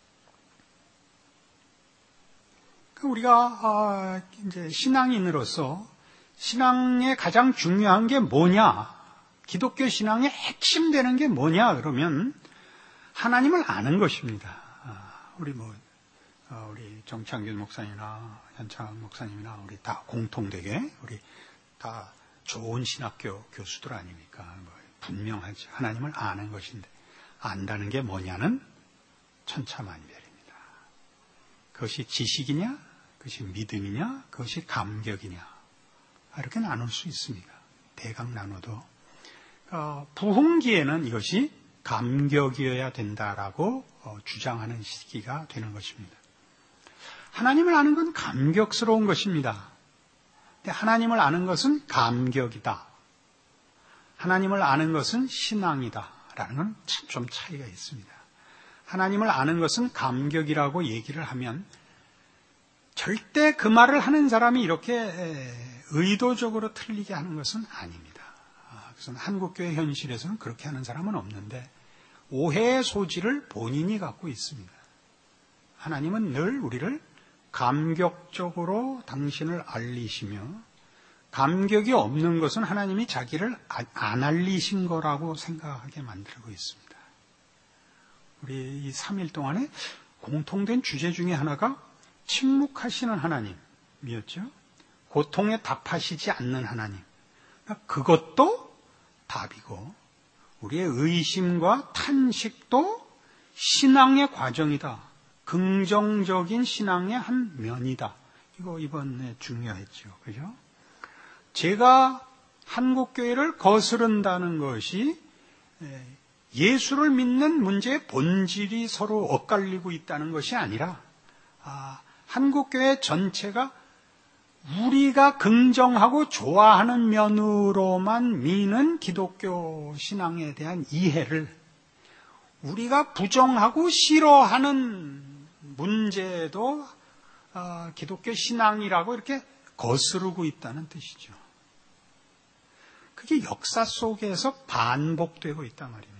우리가 이제 신앙인으로서 신앙의 가장 중요한 게 뭐냐? 기독교 신앙의 핵심 되는 게 뭐냐? 그러면 하나님을 아는 것입니다. 우리 뭐 우리 정창균 목사님이나 현창 목사님이나 우리 다 공통되게 우리 다 좋은 신학교 교수들 아닙니까? 뭐 분명하지. 하나님을 아는 것인데 안다는 게 뭐냐는 천차만별입니다. 그것이 지식이냐? 그것이 믿음이냐? 그것이 감격이냐? 이렇게 나눌 수 있습니다. 대강 나눠도 어, 부흥기에는 이것이 감격이어야 된다라고 어, 주장하는 시기가 되는 것입니다. 하나님을 아는 건 감격스러운 것입니다. 근데 하나님을 아는 것은 감격이다. 하나님을 아는 것은 신앙이다라는 건 참 좀 차이가 있습니다. 하나님을 아는 것은 감격이라고 얘기를 하면 절대 그 말을 하는 사람이 이렇게 의도적으로 틀리게 하는 것은 아닙니다. 그래서 한국교회 현실에서는 그렇게 하는 사람은 없는데 오해의 소지를 본인이 갖고 있습니다. 하나님은 늘 우리를 감격적으로 당신을 알리시며 감격이 없는 것은 하나님이 자기를 안 알리신 거라고 생각하게 만들고 있습니다. 우리 이 삼 일 동안에 공통된 주제 중에 하나가 침묵하시는 하나님이었죠. 고통에 답하시지 않는 하나님. 그것도 답이고 우리의 의심과 탄식도 신앙의 과정이다. 긍정적인 신앙의 한 면이다. 이거 이번에 중요했죠. 그죠? 제가 한국교회를 거스른다는 것이 예수를 믿는 문제의 본질이 서로 엇갈리고 있다는 것이 아니라 아, 한국교회 전체가 우리가 긍정하고 좋아하는 면으로만 미는 기독교 신앙에 대한 이해를 우리가 부정하고 싫어하는 문제도 어, 기독교 신앙이라고 이렇게 거스르고 있다는 뜻이죠. 그게 역사 속에서 반복되고 있단 말입니다.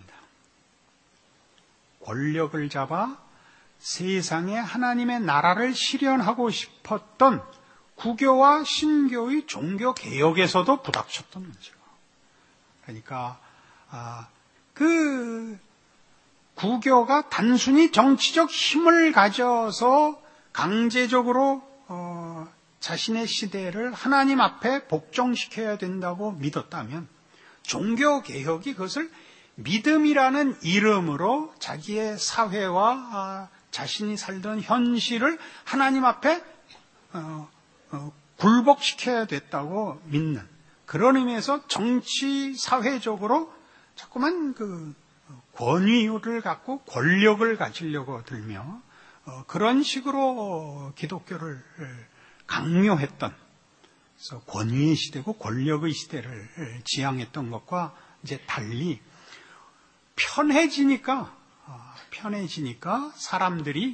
권력을 잡아 세상에 하나님의 나라를 실현하고 싶었던 구교와 신교의 종교개혁에서도 부닥쳤던 문제가. 그러니까 아, 그 구교가 단순히 정치적 힘을 가져서 강제적으로 어, 자신의 시대를 하나님 앞에 복종시켜야 된다고 믿었다면 종교개혁이 그것을 믿음이라는 이름으로 자기의 사회와 아, 자신이 살던 현실을 하나님 앞에 어, 어, 굴복시켜야 됐다고 믿는 그런 의미에서 정치 사회적으로 자꾸만 그 권위를 갖고 권력을 가지려고 들며 어, 그런 식으로 기독교를 강요했던 그래서 권위의 시대고 권력의 시대를 지향했던 것과 이제 달리 편해지니까 어, 편해지니까 사람들이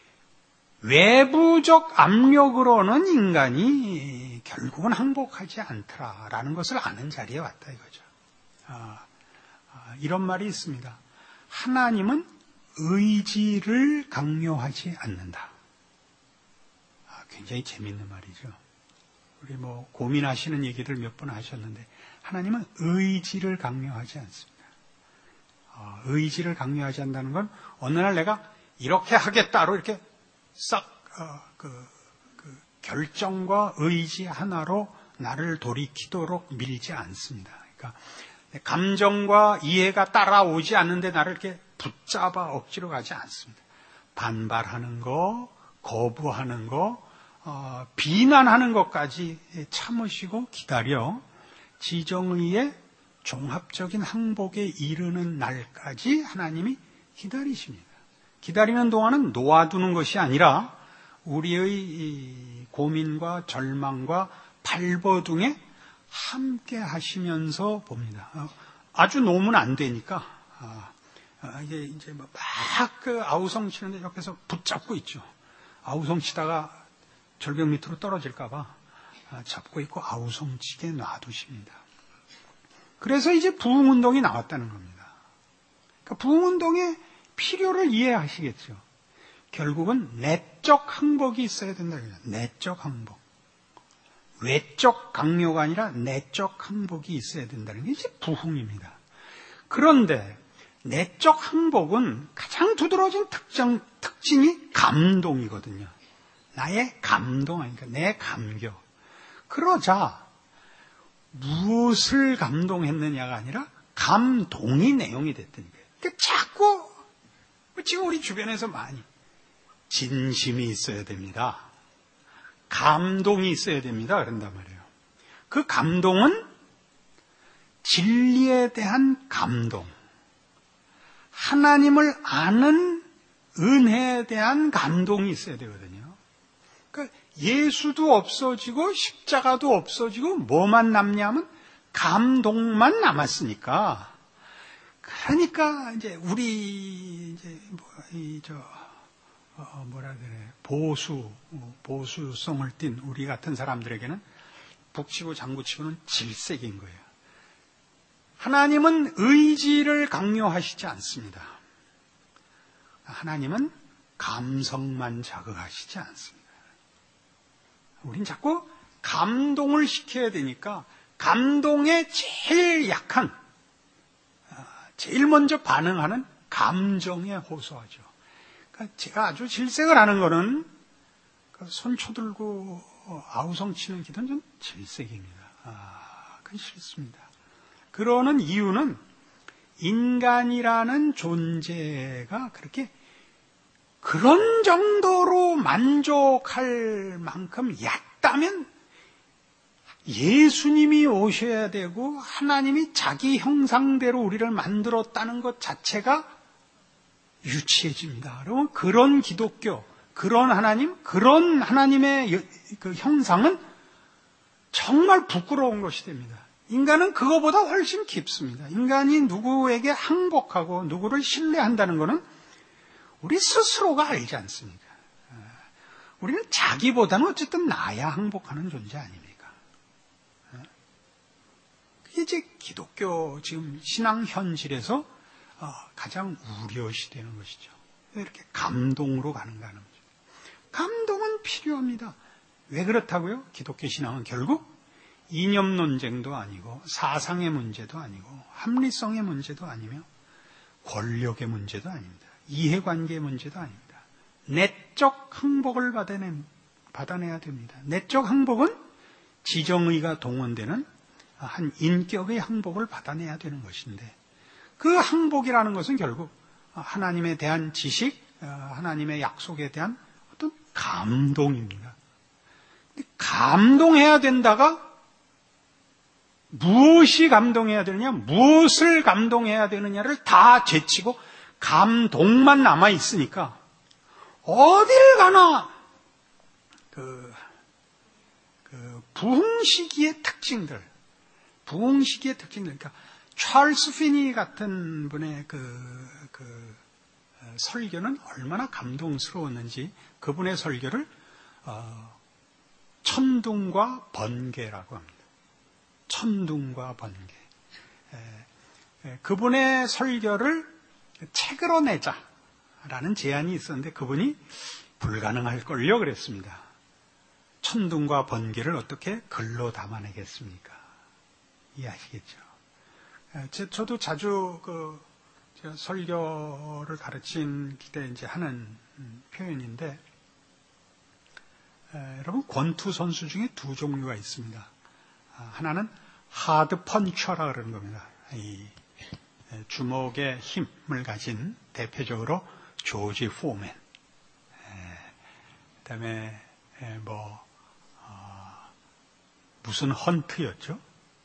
외부적 압력으로는 인간이 결국은 항복하지 않더라라는 것을 아는 자리에 왔다 이거죠. 아, 아, 이런 말이 있습니다. 하나님은 의지를 강요하지 않는다. 아, 굉장히 재밌는 말이죠. 우리 뭐 고민하시는 얘기들 몇 번 하셨는데 하나님은 의지를 강요하지 않습니다. 아, 의지를 강요하지 않는다는 건 어느 날 내가 이렇게 하겠다로 이렇게 싹 어, 그, 그 결정과 의지 하나로 나를 돌이키도록 밀지 않습니다. 그러니까 감정과 이해가 따라오지 않는데 나를 이렇게 붙잡아 억지로 가지 않습니다. 반발하는 거, 거부하는 거, 어, 비난하는 것까지 참으시고 기다려 지정의의 종합적인 항복에 이르는 날까지 하나님이 기다리십니다. 기다리는 동안은 놓아두는 것이 아니라 우리의 고민과 절망과 발버둥에 함께 하시면서 봅니다. 아주 놓으면 안 되니까 이게 이제 막 그 아우성 치는데 옆에서 붙잡고 있죠. 아우성 치다가 절벽 밑으로 떨어질까봐 잡고 있고 아우성 치게 놔두십니다. 그래서 이제 부흥운동이 나왔다는 겁니다. 그러니까 부흥운동의 필요를 이해하시겠죠. 결국은 내적 항복이 있어야 된다. 내적 항복. 외적 강요가 아니라 내적 항복이 있어야 된다는 게 이제 부흥입니다. 그런데 내적 항복은 가장 두드러진 특정, 특징이 감동이거든요. 나의 감동, 아니까 내 감격. 그러자 무엇을 감동했느냐가 아니라 감동이 내용이 됐다는 거예요. 그러니까 자꾸 지금 우리 주변에서 많이 진심이 있어야 됩니다. 감동이 있어야 됩니다. 그런단 말이에요. 그 감동은 진리에 대한 감동, 하나님을 아는 은혜에 대한 감동이 있어야 되거든요. 그러니까 예수도 없어지고 십자가도 없어지고 뭐만 남냐면 감동만 남았으니까, 그러니까 이제 우리 이제 뭐 이 저 어 뭐라 그래 보수 보수성을 띤 우리 같은 사람들에게는 북치고 장구치고는 질색인 거예요. 하나님은 의지를 강요하시지 않습니다. 하나님은 감성만 자극하시지 않습니다. 우린 자꾸 감동을 시켜야 되니까 감동에 제일 약한, 제일 먼저 반응하는 감정에 호소하죠. 그러니까 제가 아주 질색을 하는 거는 손 쳐들고 아우성 치는 기도는 좀 질색입니다. 아, 그건 싫습니다. 그러는 이유는 인간이라는 존재가 그렇게 그런 정도로 만족할 만큼 얕다면 예수님이 오셔야 되고 하나님이 자기 형상대로 우리를 만들었다는 것 자체가 유치해집니다. 그러면 그런 기독교, 그런 하나님, 그런 하나님의 그 형상은 정말 부끄러운 것이 됩니다. 인간은 그거보다 훨씬 깊습니다. 인간이 누구에게 항복하고 누구를 신뢰한다는 것은 우리 스스로가 알지 않습니까? 우리는 자기보다는 어쨌든 나야 항복하는 존재 아닙니까? 그게 이제 기독교 지금 신앙 현실에서 가장 우려시 되는 것이죠. 이렇게 감동으로 가는가 하는 거죠. 감동은 필요합니다. 왜 그렇다고요? 기독교 신앙은 결국 이념 논쟁도 아니고 사상의 문제도 아니고 합리성의 문제도 아니며 권력의 문제도 아닙니다. 이해관계의 문제도 아닙니다. 내적 항복을 받아내, 받아내야 됩니다. 내적 항복은 지정의가 동원되는 한 인격의 항복을 받아내야 되는 것인데, 그 항복이라는 것은 결국 하나님에 대한 지식, 하나님의 약속에 대한 어떤 감동입니다. 감동해야 된다가 무엇이 감동해야 되느냐, 무엇을 감동해야 되느냐를 다 제치고 감동만 남아있으니까 어딜 가나 그, 그 부흥시기의 특징들, 부흥시기의 특징들, 그러니까 찰스 피니 같은 분의 그, 그 설교는 얼마나 감동스러웠는지 그분의 설교를 어, 천둥과 번개라고 합니다. 천둥과 번개. 에, 에, 그분의 설교를 책으로 내자라는 제안이 있었는데 그분이 불가능할걸요 그랬습니다. 천둥과 번개를 어떻게 글로 담아내겠습니까? 이해하시겠죠? 에, 제, 저도 자주 그 제가 설교를 가르친 때 이제 하는 표현인데, 에, 여러분 권투 선수 중에 두 종류가 있습니다. 아, 하나는 하드 펀처라 그러는 겁니다. 이 주먹의 힘을 가진 대표적으로 조지 포맨, 에, 그다음에 에, 뭐 어, 무슨 헌트였죠?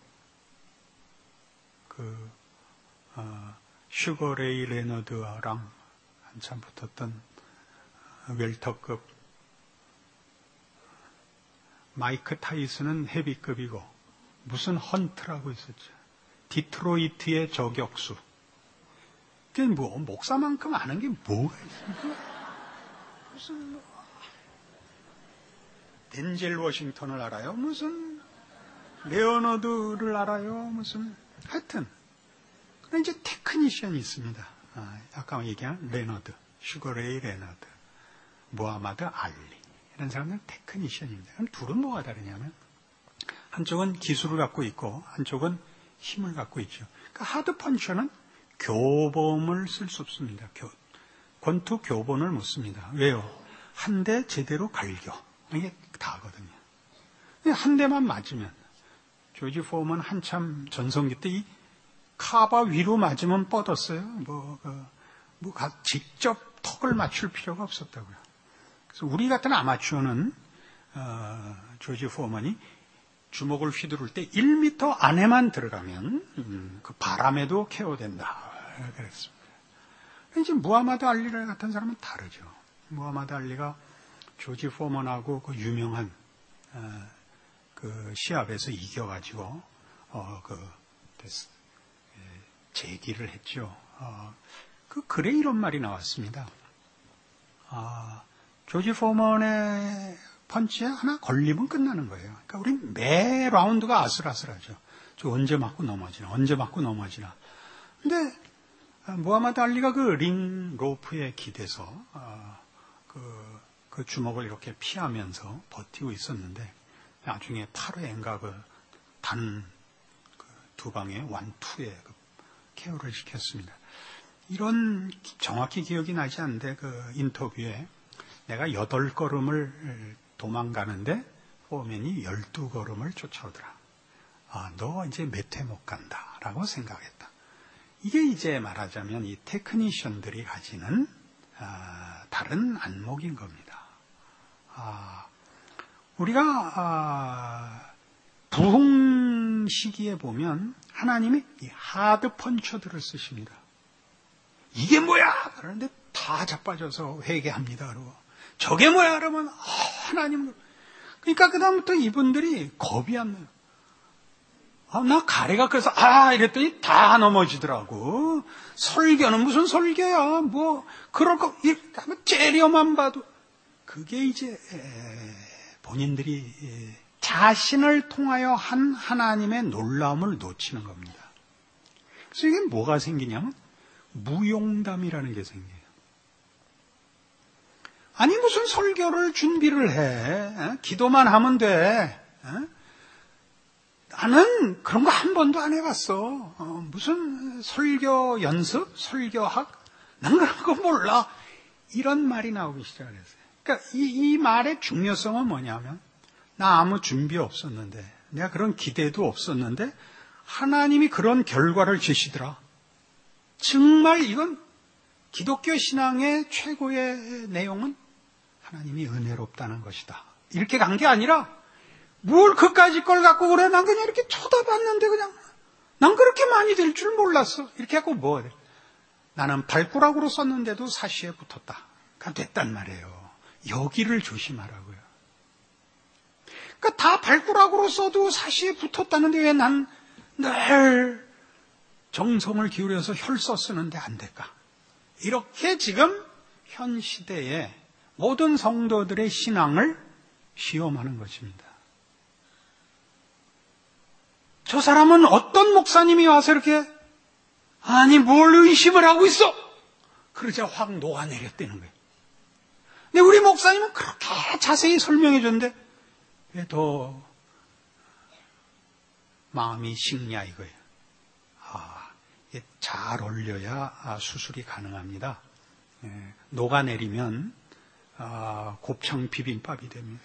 그 어, 슈거레이 레너드랑 한참 붙었던 웰터급, 마이크 타이슨은 헤비급이고 무슨 헌트라고 있었죠. 디트로이트의 저격수. 그게 뭐 목사만큼 아는 게 뭐가 있습니까? 무슨 뭐 덴젤 워싱턴을 알아요? 무슨 레오너드를 알아요? 무슨 하여튼 그런 이제 테크니션이 있습니다. 아, 아까 얘기한 레너드, 슈거레이 레너드, 무하마드 알리, 이런 사람들은 테크니션입니다. 그럼 둘은 뭐가 다르냐면 한쪽은 기술을 갖고 있고 한쪽은 힘을 갖고 있죠. 그러니까 하드 펀처는 교범을 쓸 수 없습니다. 교, 권투 교본을 못 씁니다. 왜요? 한 대 제대로 갈겨. 이게 다거든요. 한 대만 맞으면, 조지 포먼 한참 전성기 때 이 카바 위로 맞으면 뻗었어요. 뭐, 그, 뭐, 직접 턱을 맞출 필요가 없었다고요. 그래서 우리 같은 아마추어는, 어, 조지 포먼이 주먹을 휘두를 때 일 미터 안에만 들어가면 음, 그 바람에도 케어된다 그랬습니다. 이제 무하마드 알리 같은 사람은 다르죠. 무하마드 알리가 조지 포먼하고 그 유명한 어, 그 시합에서 이겨가지고 어, 그, 제기를 했죠. 어, 그 글에 이런 말이 나왔습니다. 아, 조지 포먼의 펀치에 하나 걸리면 끝나는 거예요. 그러니까 우리 매 라운드가 아슬아슬하죠. 저 언제 맞고 넘어지나, 언제 맞고 넘어지나. 근데 무하마드 알리가 그 링 로프에 기대서 어, 그, 그 주먹을 이렇게 피하면서 버티고 있었는데 나중에 팔회인가 그 단 두 방에 완투에 그 케어를 시켰습니다. 이런 정확히 기억이 나지 않는데 그 인터뷰에 내가 여덟 걸음을 도망가는데 포맨이 열두 걸음을 쫓아오더라. 아, 너 이제 몇 회 못 간다라고 생각했다. 이게 이제 말하자면 이 테크니션들이 가지는 아, 다른 안목인 겁니다. 아, 우리가 아, 부흥 시기에 보면 하나님이 이 하드 펀처들을 쓰십니다. 이게 뭐야? 그런데 다 자빠져서 회개합니다. 그러고 저게 뭐야? 그러면 아, 하나님. 그러니까 그 다음부터 이분들이 겁이 안 나요. 아, 나 가래가 그래서 아 이랬더니 다 넘어지더라고. 설교는 무슨 설교야? 뭐 그럴 거 이렇게 하면 재료만 봐도 그게 이제 본인들이 자신을 통하여 한 하나님의 놀라움을 놓치는 겁니다. 그래서 이게 뭐가 생기냐면 무용담이라는 게 생겨요. 아니 무슨 설교를 준비를 해? 기도만 하면 돼. 나는 그런 거 한 번도 안 해봤어. 어, 무슨 설교 연습? 설교학? 난 그런 거 몰라. 이런 말이 나오기 시작했어요. 그러니까 이, 이 말의 중요성은 뭐냐면 나 아무 준비 없었는데 내가 그런 기대도 없었는데 하나님이 그런 결과를 주시더라. 정말 이건 기독교 신앙의 최고의 내용은 하나님이 은혜롭다는 것이다. 이렇게 간 게 아니라 뭘 그까짓 걸 갖고 그래? 난 그냥 이렇게 쳐다봤는데 그냥 난 그렇게 많이 될 줄 몰랐어. 이렇게 하고 뭐 나는 발꾸락으로 썼는데도 사시에 붙었다. 가 됐단 말이에요. 여기를 조심하라고요. 그러니까 다 발꾸락으로 써도 사시에 붙었다는데 왜 난 늘 정성을 기울여서 혈서 쓰는데 안 될까? 이렇게 지금 현 시대에 모든 성도들의 신앙을 시험하는 것입니다. 저 사람은 어떤 목사님이 와서 이렇게 아니 뭘 의심을 하고 있어? 그러자 확 녹아내렸다는 거예요. 근데 우리 목사님은 그렇게 자세히 설명해 줬는데 왜 더 마음이 식냐 이거예요. 아, 잘 올려야 수술이 가능합니다. 예, 녹아내리면 아, 곱창 비빔밥이 됩니다.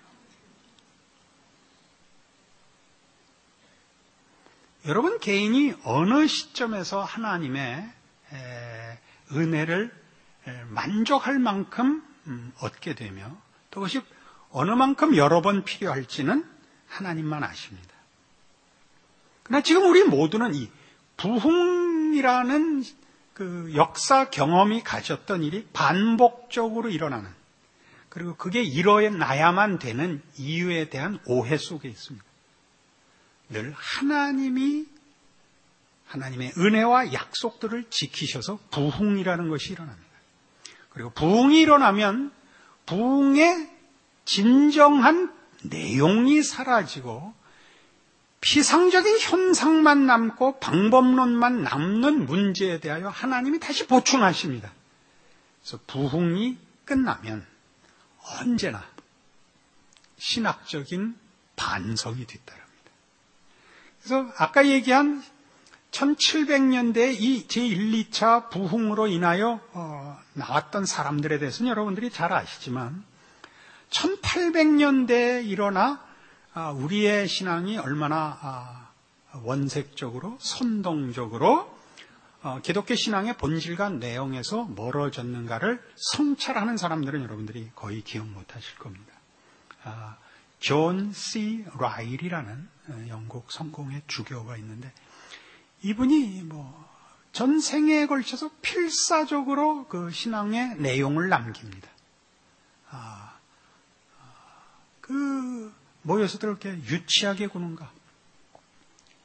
여러분 개인이 어느 시점에서 하나님의 은혜를 만족할 만큼 얻게 되며 또 그것이 어느 만큼 여러 번 필요할지는 하나님만 아십니다. 그러나 지금 우리 모두는 이 부흥이라는 그 역사 경험이 가졌던 일이 반복적으로 일어나는 그리고 그게 일어나야만 되는 이유에 대한 오해 속에 있습니다. 늘 하나님이 하나님의 은혜와 약속들을 지키셔서 부흥이라는 것이 일어납니다. 그리고 부흥이 일어나면 부흥의 진정한 내용이 사라지고 피상적인 현상만 남고 방법론만 남는 문제에 대하여 하나님이 다시 보충하십니다. 그래서 부흥이 끝나면 언제나 신학적인 반성이 뒤따릅니다. 그래서 아까 얘기한 천칠백 년대 이 제일, 이 차 부흥으로 인하여 어, 나왔던 사람들에 대해서는 여러분들이 잘 아시지만 천팔백 년대에 일어나 아, 우리의 신앙이 얼마나 아, 원색적으로 선동적으로 어, 기독교 신앙의 본질과 내용에서 멀어졌는가를 성찰하는 사람들은 여러분들이 거의 기억 못하실 겁니다. 아, 존 씨 라일이라는 영국 성공의 주교가 있는데 이분이 뭐 전 생애에 걸쳐서 필사적으로 그 신앙의 내용을 남깁니다. 아, 그 모여서들 이렇게 유치하게 구는가?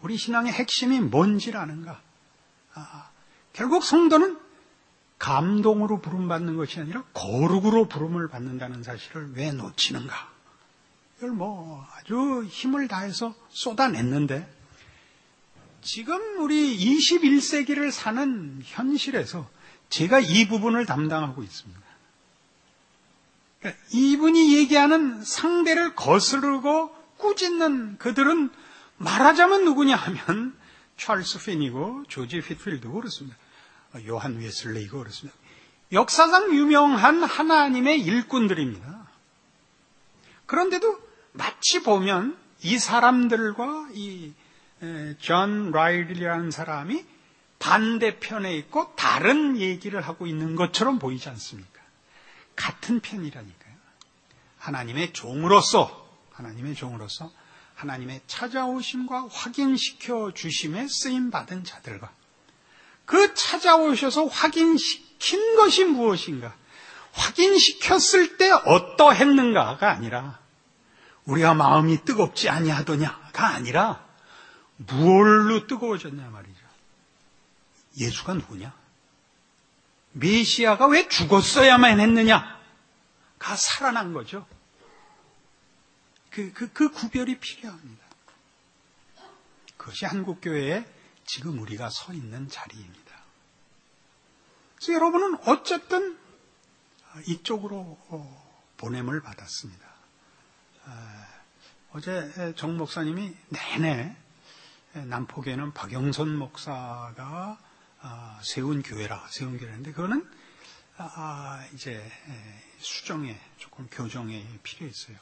우리 신앙의 핵심이 뭔지를 아는가? 아, 결국 성도는 감동으로 부름받는 것이 아니라 거룩으로 부름을 받는다는 사실을 왜 놓치는가? 이걸 뭐 아주 힘을 다해서 쏟아냈는데 지금 우리 이십일 세기를 사는 현실에서 제가 이 부분을 담당하고 있습니다. 그러니까 이분이 얘기하는 상대를 거스르고 꾸짖는 그들은 말하자면 누구냐 하면 찰스 핀이고 조지 휘트필드고 그렇습니다. 요한 웨슬레이고 그렇습니다. 역사상 유명한 하나님의 일꾼들입니다. 그런데도 마치 보면 이 사람들과 이 존 라일리라는 사람이 반대편에 있고 다른 얘기를 하고 있는 것처럼 보이지 않습니까? 같은 편이라니까요. 하나님의 종으로서 하나님의 종으로서 하나님의 찾아오심과 확인시켜 주심에 쓰임받은 자들과 그 찾아오셔서 확인시킨 것이 무엇인가? 확인시켰을 때 어떠했는가가 아니라 우리가 마음이 뜨겁지 아니하더냐가 아니라 무엇로 뜨거워졌냐 말이죠. 예수가 누구냐? 메시아가 왜 죽었어야만 했느냐가 살아난 거죠. 그, 그, 그 구별이 필요합니다. 그것이 한국교회에 지금 우리가 서 있는 자리입니다. 그래서 여러분은 어쨌든 이쪽으로 보냄을 받았습니다. 어제 정 목사님이 내내 남포교회는 박영선 목사가 세운 교회라, 세운 교회인데 그거는 이제 수정에 조금 교정에 필요 있어요.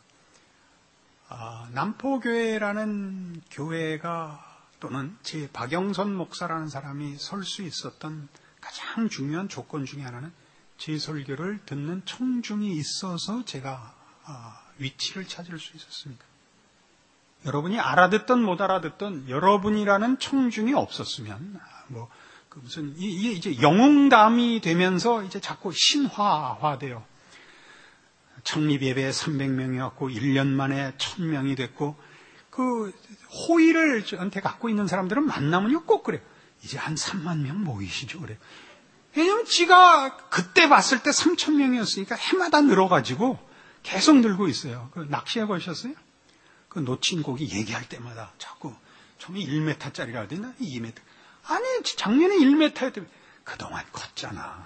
남포교회라는 교회가 또는 제 박영선 목사라는 사람이 설 수 있었던 가장 중요한 조건 중에 하나는 제 설교를 듣는 청중이 있어서 제가 위치를 찾을 수 있었습니다. 여러분이 알아듣든 못 알아듣든 여러분이라는 청중이 없었으면 뭐 그 무슨 이게 이제 영웅담이 되면서 이제 자꾸 신화화돼요. 창립 예배에 삼백 명이었고 일 년 만에 천 명이 됐고 그 호의를 저한테 갖고 있는 사람들은 만나면 꼭 그래요. 이제 한 삼만 명 모이시죠 그래요. 왜냐하면 지가 그때 봤을 때 삼천 명이었으니까 해마다 늘어가지고 계속 늘고 있어요. 그 낚시해 보셨어요? 그 놓친 고기 얘기할 때마다 자꾸 처음에 일 미터짜리라 하더니 이 미터. 아니 작년에 일 미터였더니 그동안 컸잖아.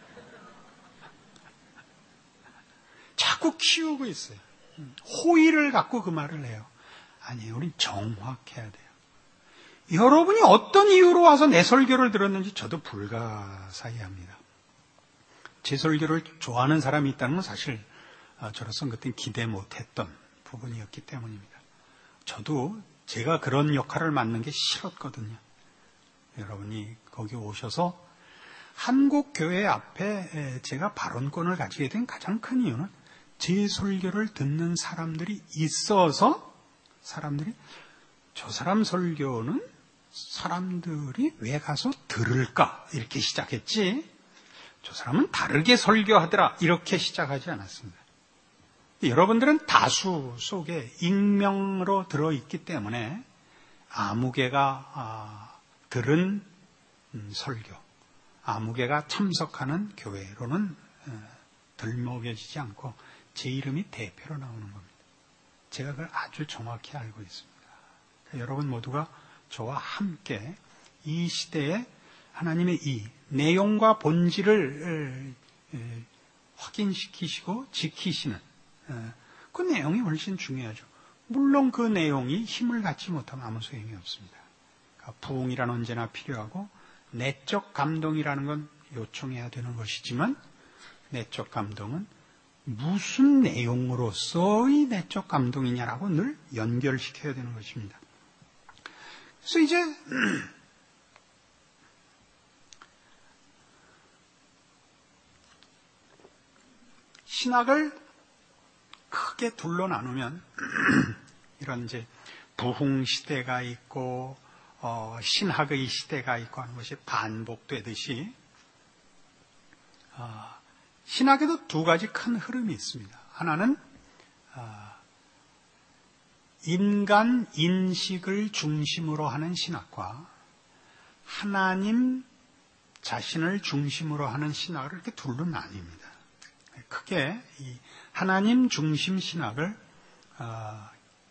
자꾸 키우고 있어요. 호의를 갖고 그 말을 해요. 아니 우린 정확해야 돼요. 여러분이 어떤 이유로 와서 내 설교를 들었는지 저도 불가사의합니다. 제 설교를 좋아하는 사람이 있다는 건 사실 저로서는 그때 기대 못했던 부분이었기 때문입니다. 저도 제가 그런 역할을 맡는 게 싫었거든요. 여러분이 거기 오셔서 한국교회 앞에 제가 발언권을 가지게 된 가장 큰 이유는 제 설교를 듣는 사람들이 있어서 사람들이 저 사람 설교는 사람들이 왜 가서 들을까 이렇게 시작했지 저 사람은 다르게 설교하더라 이렇게 시작하지 않았습니다. 여러분들은 다수 속에 익명으로 들어있기 때문에 아무개가 아, 들은 음, 설교, 아무개가 참석하는 교회로는 어, 들먹여지지 않고 제 이름이 대표로 나오는 겁니다. 제가 그걸 아주 정확히 알고 있습니다. 여러분 모두가 저와 함께 이 시대에 하나님의 이 내용과 본질을 에, 에, 확인시키시고 지키시는 그 내용이 훨씬 중요하죠. 물론 그 내용이 힘을 갖지 못하면 아무 소용이 없습니다. 그러니까 부흥이란 언제나 필요하고 내적 감동이라는 건 요청해야 되는 것이지만 내적 감동은 무슨 내용으로서의 내적 감동이냐라고 늘 연결시켜야 되는 것입니다. 그래서 이제 신학을 크게 둘로 나누면 이런 이제 부흥 시대가 있고 어, 신학의 시대가 있고 하는 것이 반복되듯이 어, 신학에도 두 가지 큰 흐름이 있습니다. 하나는 어, 인간 인식을 중심으로 하는 신학과 하나님 자신을 중심으로 하는 신학을 이렇게 둘로 나뉩니다. 크게 이 하나님 중심 신학을 어,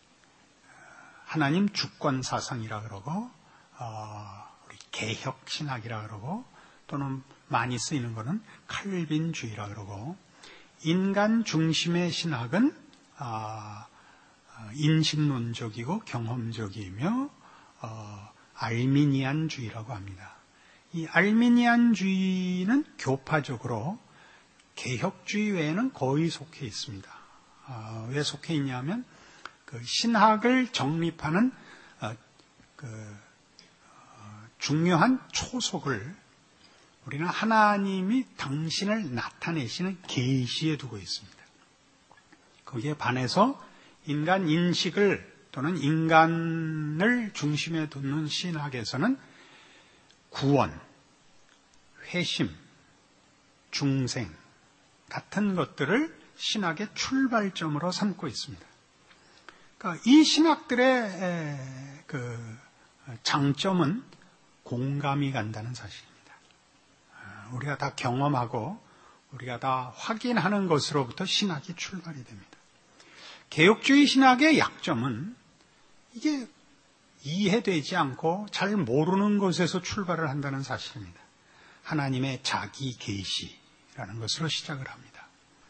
하나님 주권 사상이라 그러고 어, 우리 개혁 신학이라 그러고 또는 많이 쓰이는 것은 칼빈주의라 그러고 인간 중심의 신학은 어, 인식론적이고 경험적이며 어, 알미니안주의라고 합니다. 이 알미니안주의는 교파적으로 개혁주의 외에는 거의 속해 있습니다. 어, 왜 속해 있냐면 그 신학을 정립하는 어, 그, 어, 중요한 초석을 우리는 하나님이 당신을 나타내시는 계시에 두고 있습니다. 거기에 반해서 인간 인식을 또는 인간을 중심에 두는 신학에서는 구원, 회심, 중생 같은 것들을 신학의 출발점으로 삼고 있습니다. 그러니까 이 신학들의 그 장점은 공감이 간다는 사실입니다. 우리가 다 경험하고 우리가 다 확인하는 것으로부터 신학이 출발이 됩니다. 개혁주의 신학의 약점은 이게 이해되지 않고 잘 모르는 것에서 출발을 한다는 사실입니다. 하나님의 자기 계시라는 것으로 시작을 합니다.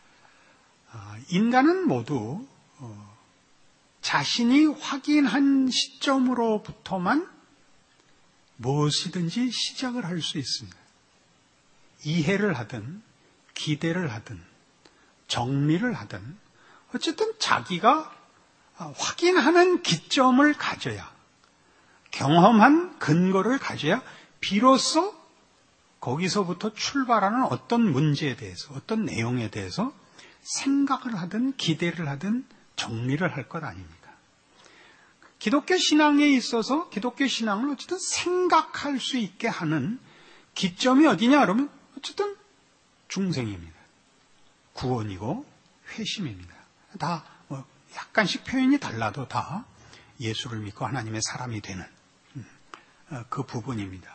인간은 모두 자신이 확인한 시점으로부터만 무엇이든지 시작을 할 수 있습니다. 이해를 하든 기대를 하든 정리를 하든 어쨌든 자기가 확인하는 기점을 가져야 경험한 근거를 가져야 비로소 거기서부터 출발하는 어떤 문제에 대해서 어떤 내용에 대해서 생각을 하든 기대를 하든 정리를 할 것 아닙니까? 기독교 신앙에 있어서 기독교 신앙은 어쨌든 생각할 수 있게 하는 기점이 어디냐 그러면 어쨌든 중생입니다. 구원이고 회심입니다. 다 뭐 약간씩 표현이 달라도 다 예수를 믿고 하나님의 사람이 되는 그 부분입니다.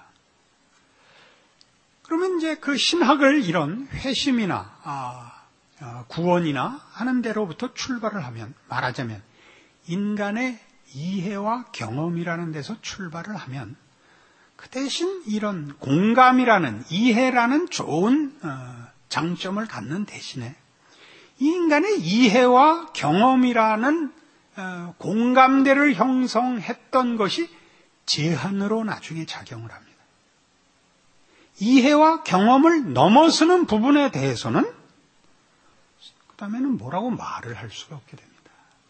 그러면 이제 그 신학을 이런 회심이나 아, 아, 구원이나 하는 데로부터 출발을 하면 말하자면 인간의 이해와 경험이라는 데서 출발을 하면 그 대신 이런 공감이라는 이해라는 좋은 어, 장점을 갖는 대신에 이 인간의 이해와 경험이라는 어, 공감대를 형성했던 것이 제한으로 나중에 작용을 합니다. 이해와 경험을 넘어서는 부분에 대해서는 그 다음에는 뭐라고 말을 할 수가 없게 됩니다.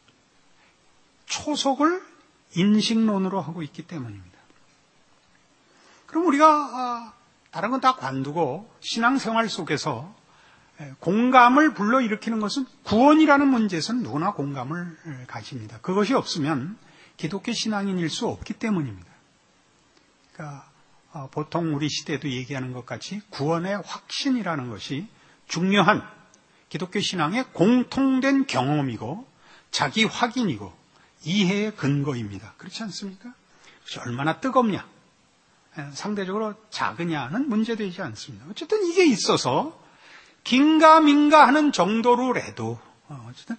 초석을 인식론으로 하고 있기 때문입니다. 그럼 우리가 다른 건 다 관두고 신앙생활 속에서 공감을 불러일으키는 것은 구원이라는 문제에서는 누구나 공감을 가집니다. 그것이 없으면 기독교 신앙인일 수 없기 때문입니다. 그러니까 보통 우리 시대도 얘기하는 것 같이 구원의 확신이라는 것이 중요한 기독교 신앙의 공통된 경험이고 자기 확인이고 이해의 근거입니다. 그렇지 않습니까? 그것이 얼마나 뜨겁냐, 상대적으로 작으냐는 문제되지 않습니다. 어쨌든 이게 있어서 긴가민가 하는 정도로라도 어쨌든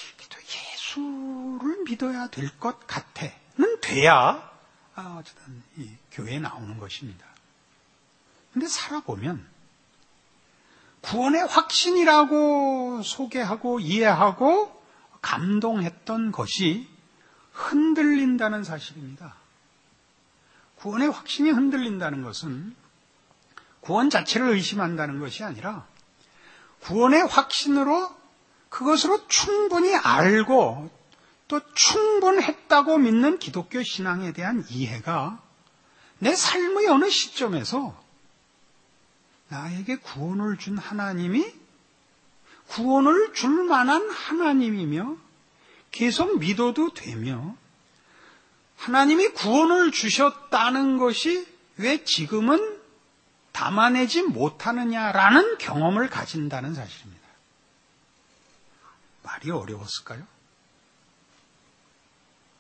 예수를 믿어야 될 것 같아는 돼야 어쨌든 이 교회에 나오는 것입니다. 그런데 살아보면 구원의 확신이라고 소개하고 이해하고 감동했던 것이 흔들린다는 사실입니다. 구원의 확신이 흔들린다는 것은 구원 자체를 의심한다는 것이 아니라 구원의 확신으로 그것으로 충분히 알고 또 충분했다고 믿는 기독교 신앙에 대한 이해가 내 삶의 어느 시점에서 나에게 구원을 준 하나님이 구원을 줄 만한 하나님이며 계속 믿어도 되며 하나님이 구원을 주셨다는 것이 왜 지금은 담아내지 못하느냐라는 경험을 가진다는 사실입니다. 말이 어려웠을까요?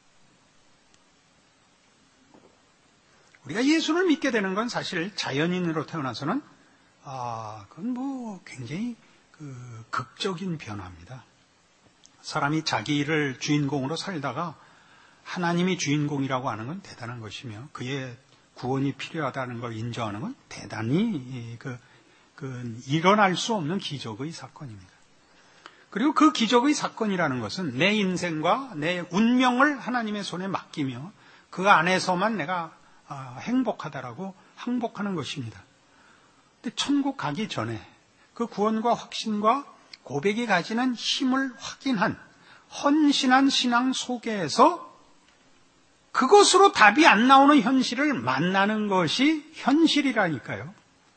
우리가 예수를 믿게 되는 건 사실 자연인으로 태어나서는 아, 그건 뭐 굉장히 그 극적인 변화입니다. 사람이 자기를 주인공으로 살다가 하나님이 주인공이라고 하는 건 대단한 것이며 그의 구원이 필요하다는 걸 인정하는 건 대단히 그, 그 일어날 수 없는 기적의 사건입니다. 그리고 그 기적의 사건이라는 것은 내 인생과 내 운명을 하나님의 손에 맡기며 그 안에서만 내가 행복하다라고 항복하는 것입니다. 근데 천국 가기 전에 그 구원과 확신과 고백이 가지는 힘을 확인한 헌신한 신앙 속에서 그것으로 답이 안 나오는 현실을 만나는 것이 현실이라니까요.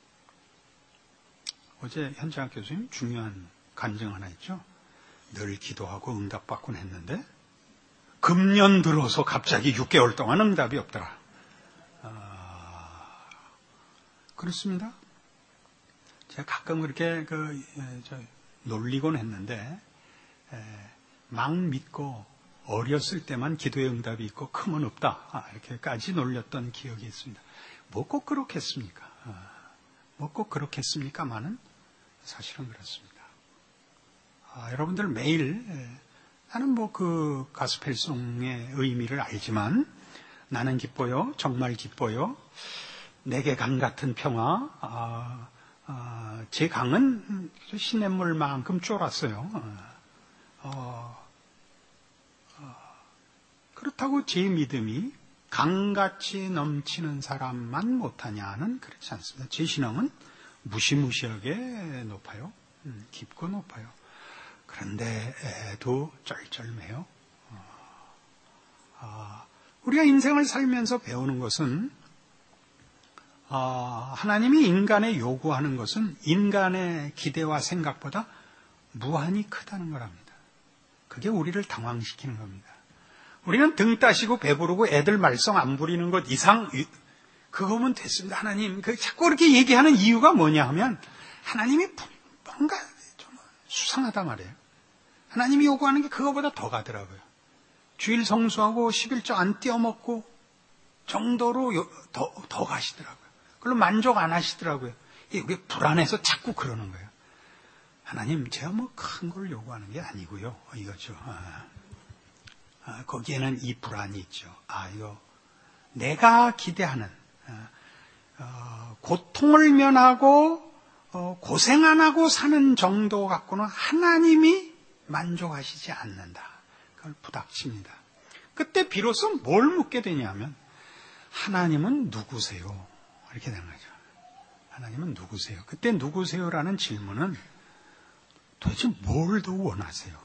어제 현장학 교수님 중요한 간증 하나 있죠. 늘 기도하고 응답받곤 했는데 금년 들어서 갑자기 육 개월 동안 응답이 없더라. 아, 그렇습니다. 제가 가끔 그렇게 그, 저, 놀리곤 했는데 에, 막 믿고 어렸을 때만 기도의 응답이 있고 크면 없다. 아, 이렇게까지 놀렸던 기억이 있습니다. 뭐 꼭 그렇겠습니까? 아, 뭐 꼭 그렇겠습니까만은 사실은 그렇습니다. 아, 여러분들 매일 에, 나는 뭐 그 가스펠송의 의미를 알지만 나는 기뻐요. 정말 기뻐요. 내게 강 같은 평화. 아, 아, 제 강은 시냇물만큼 쫄았어요. 어, 어, 그렇다고 제 믿음이 강같이 넘치는 사람만 못하냐는 그렇지 않습니다. 제 신앙은 무시무시하게 높아요. 음, 깊고 높아요. 그런데도 쩔쩔매요. 어, 어, 우리가 인생을 살면서 배우는 것은 어, 하나님이 인간에 요구하는 것은 인간의 기대와 생각보다 무한히 크다는 거랍니다. 그게 우리를 당황시키는 겁니다. 우리는 등 따시고 배부르고 애들 말썽 안 부리는 것 이상 그거면 됐습니다. 하나님 그 자꾸 그렇게 얘기하는 이유가 뭐냐 하면 하나님이 뭔가 좀 수상하단 말이에요. 하나님이 요구하는 게 그거보다 더 가더라고요. 주일 성수하고 십일조 안 떼어먹고 정도로 요, 더, 더 가시더라고요. 그걸로 만족 안 하시더라고요. 이게 불안해서 자꾸 그러는 거예요. 하나님, 제가 뭐 큰 걸 요구하는 게 아니고요. 이거죠. 아, 아, 거기에는 이 불안이 있죠. 아, 이거 내가 기대하는 아, 어, 고통을 면하고 어, 고생 안 하고 사는 정도 갖고는 하나님이 만족하시지 않는다. 그걸 부닥칩니다. 그때 비로소 뭘 묻게 되냐면 하나님은 누구세요? 이렇게 되는 거죠. 하나님은 누구세요? 그때 누구세요라는 질문은 도대체 뭘 더 원하세요?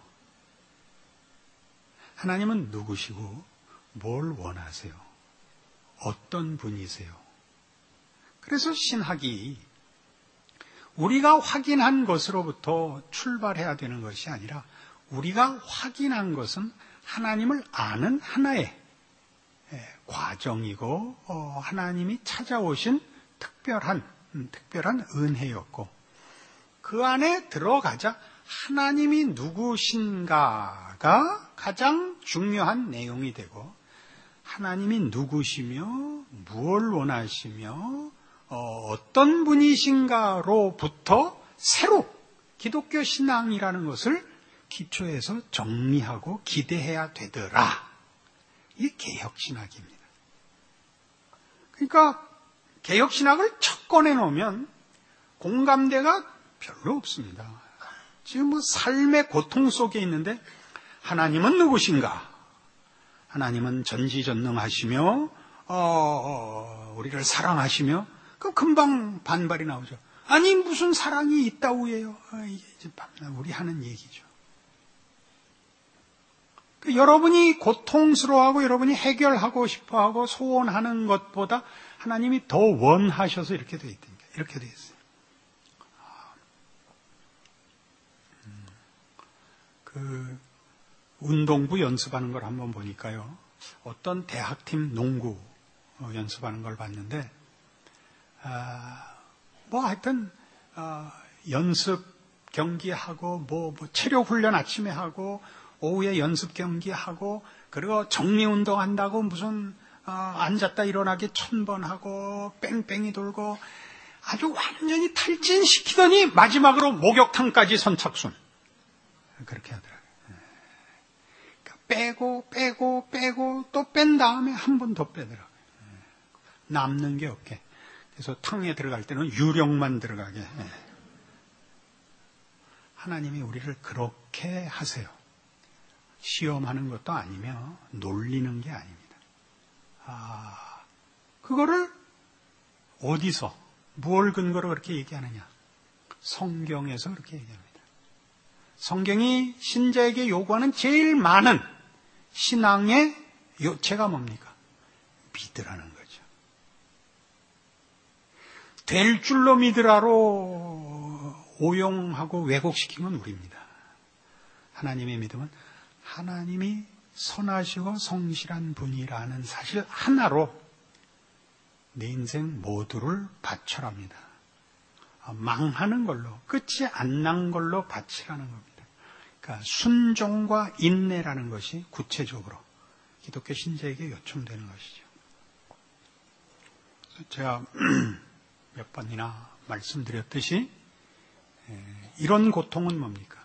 하나님은 누구시고 뭘 원하세요? 어떤 분이세요? 그래서 신학이 우리가 확인한 것으로부터 출발해야 되는 것이 아니라 우리가 확인한 것은 하나님을 아는 하나의 과정이고 어, 하나님이 찾아오신 특별한 음, 특별한 은혜였고 그 안에 들어가자 하나님이 누구신가가 가장 중요한 내용이 되고 하나님이 누구시며 무엇을 원하시며 어, 어떤 분이신가로부터 새로 기독교 신앙이라는 것을 기초에서 정리하고 기대해야 되더라. 이게 개혁신학입니다. 그러니까 개혁신학을 첫 꺼내놓으면 공감대가 별로 없습니다. 지금 뭐 삶의 고통 속에 있는데 하나님은 누구신가? 하나님은 전지전능하시며 어, 어, 우리를 사랑하시며 그 금방 반발이 나오죠. 아니 무슨 사랑이 있다고요? 아, 이게 이제 우리 하는 얘기죠. 그 여러분이 고통스러워하고 여러분이 해결하고 싶어하고 소원하는 것보다 하나님이 더 원하셔서 이렇게 돼 있다니까. 이렇게 돼 있어요. 음, 그 운동부 연습하는 걸 한번 보니까요. 어떤 대학팀 농구 연습하는 걸 봤는데 아, 뭐 하여튼 어, 연습 경기하고 뭐, 뭐 체력 훈련 아침에 하고 오후에 연습 경기하고 그리고 정리운동 한다고 무슨 어, 앉았다 일어나기 천 번 하고 뺑뺑이 돌고 아주 완전히 탈진시키더니 마지막으로 목욕탕까지 선착순. 그렇게 하더라고요. 그러니까 빼고 빼고 빼고 또 뺀 다음에 한 번 더 빼더라고요. 남는 게 없게. 그래서 탕에 들어갈 때는 유령만 들어가게. 하나님이 우리를 그렇게 하세요. 시험하는 것도 아니며 놀리는 게 아닙니다. 아, 그거를 어디서, 무엇을 근거로 그렇게 얘기하느냐? 성경에서 그렇게 얘기합니다. 성경이 신자에게 요구하는 제일 많은 신앙의 요체가 뭡니까? 믿으라는 거죠. 될 줄로 믿으라로 오용하고 왜곡시키면 우리입니다. 하나님의 믿음은 하나님이 선하시고 성실한 분이라는 사실 하나로 내 인생 모두를 바쳐랍니다. 망하는 걸로, 끝이 안 난 걸로 바치라는 겁니다. 그러니까 순종과 인내라는 것이 구체적으로 기독교 신자에게 요청되는 것이죠. 제가 몇 번이나 말씀드렸듯이 이런 고통은 뭡니까?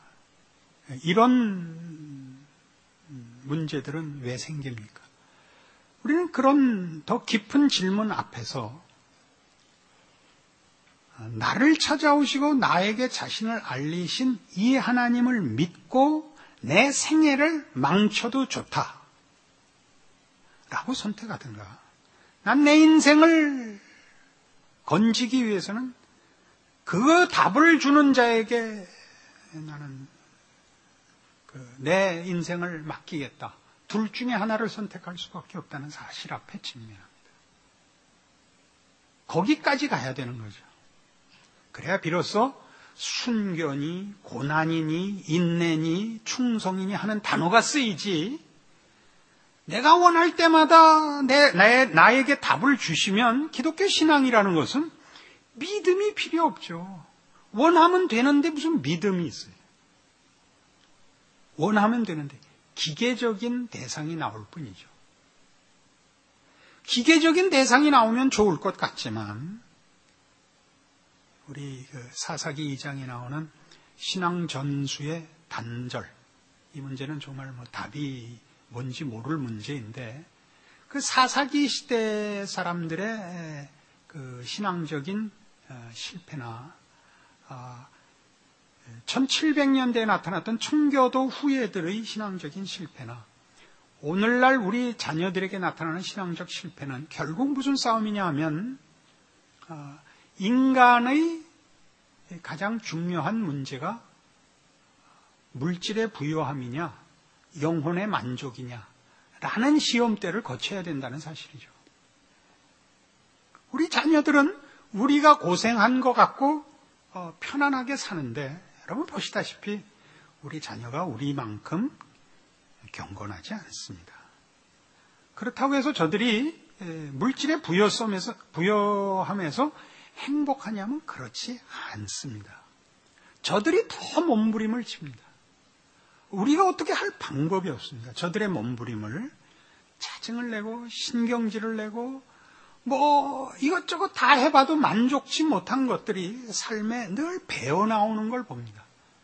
이런 문제들은 왜 생깁니까? 우리는 그런 더 깊은 질문 앞에서 나를 찾아오시고 나에게 자신을 알리신 이 하나님을 믿고 내 생애를 망쳐도 좋다 라고 선택하든가, 난 내 인생을 건지기 위해서는 그 답을 주는 자에게 나는 그 내 인생을 맡기겠다. 둘 중에 하나를 선택할 수밖에 없다는 사실 앞에 직면합니다. 거기까지 가야 되는 거죠. 그래야 비로소 순견이, 고난이니, 인내니, 충성이니 하는 단어가 쓰이지, 내가 원할 때마다 내, 내, 나에게 답을 주시면 기독교 신앙이라는 것은 믿음이 필요 없죠. 원하면 되는데 무슨 믿음이 있어요. 원하면 되는데 기계적인 대상이 나올 뿐이죠. 기계적인 대상이 나오면 좋을 것 같지만 우리 그 사사기 이 장에 나오는 신앙 전수의 단절, 이 문제는 정말 뭐 답이 뭔지 모를 문제인데, 그 사사기 시대 사람들의 그 신앙적인 실패나 천칠백 년대에 나타났던 청교도 후예들의 신앙적인 실패나 오늘날 우리 자녀들에게 나타나는 신앙적 실패는 결국 무슨 싸움이냐 하면 인간의 가장 중요한 문제가 물질의 부요함이냐 영혼의 만족이냐 라는 시험대를 거쳐야 된다는 사실이죠. 우리 자녀들은 우리가 고생한 것 같고 어, 편안하게 사는데, 여러분 보시다시피 우리 자녀가 우리만큼 경건하지 않습니다. 그렇다고 해서 저들이 물질의 부요성에서, 부요함에서 행복하냐면 그렇지 않습니다. 저들이 더 몸부림을 칩니다. 우리가 어떻게 할 방법이 없습니다. 저들의 몸부림을 짜증을 내고 신경질을 내고 뭐 이것저것 다 해봐도 만족치 못한 것들이 삶에 늘 배어나오는 걸 봅니다.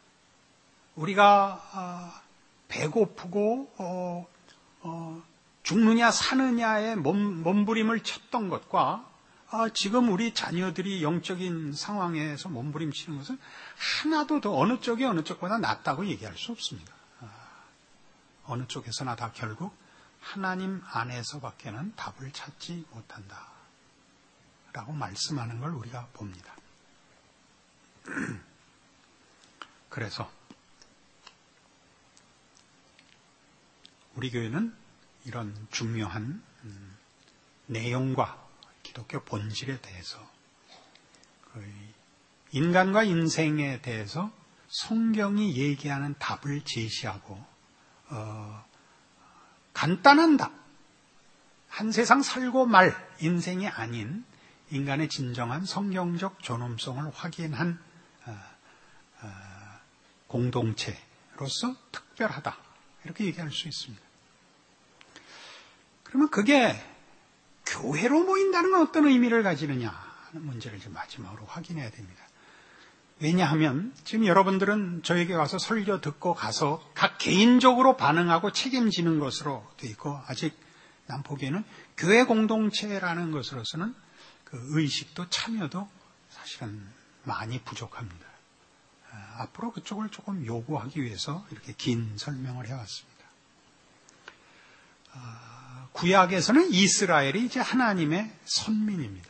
우리가 배고프고 어, 어, 죽느냐 사느냐의 몸, 몸부림을 쳤던 것과 아, 지금 우리 자녀들이 영적인 상황에서 몸부림치는 것은 하나도 더 어느 쪽이 어느 쪽보다 낫다고 얘기할 수 없습니다. 아, 어느 쪽에서나 다 결국 하나님 안에서밖에는 답을 찾지 못한다 라고 말씀하는 걸 우리가 봅니다. 그래서 우리 교회는 이런 중요한 음, 내용과 기독교 본질에 대해서, 인간과 인생에 대해서 성경이 얘기하는 답을 제시하고 어, 간단한 답, 한 세상 살고 말 인생이 아닌 인간의 진정한 성경적 존엄성을 확인한 어, 어, 공동체로서 특별하다 이렇게 얘기할 수 있습니다. 그러면 그게 교회로 모인다는 건 어떤 의미를 가지느냐 하는 문제를 좀 마지막으로 확인해야 됩니다. 왜냐하면 지금 여러분들은 저에게 와서 설교 듣고 가서 각 개인적으로 반응하고 책임지는 것으로 돼 있고, 아직 난 보기에는 교회 공동체라는 것으로서는 그 의식도 참여도 사실은 많이 부족합니다. 아, 앞으로 그쪽을 조금 요구하기 위해서 이렇게 긴 설명을 해왔습니다. 아, 구약에서는 이스라엘이 이제 하나님의 선민입니다.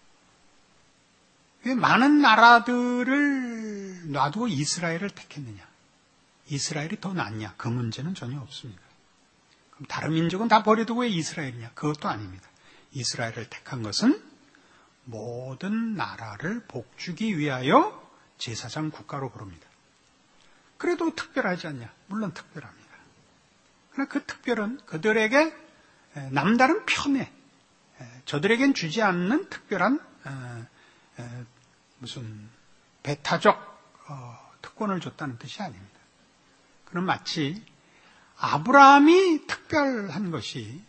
왜 많은 나라들을 놔두고 이스라엘을 택했느냐? 이스라엘이 더 낫냐? 그 문제는 전혀 없습니다. 그럼 다른 민족은 다 버려두고 왜 이스라엘이냐? 그것도 아닙니다. 이스라엘을 택한 것은 모든 나라를 복주기 위하여 제사장 국가로 부릅니다. 그래도 특별하지 않냐? 물론 특별합니다. 그러나 그 특별은 그들에게 남다른 편에, 저들에겐 주지 않는 특별한 무슨 배타적 특권을 줬다는 뜻이 아닙니다. 그럼 마치 아브라함이 특별한 것이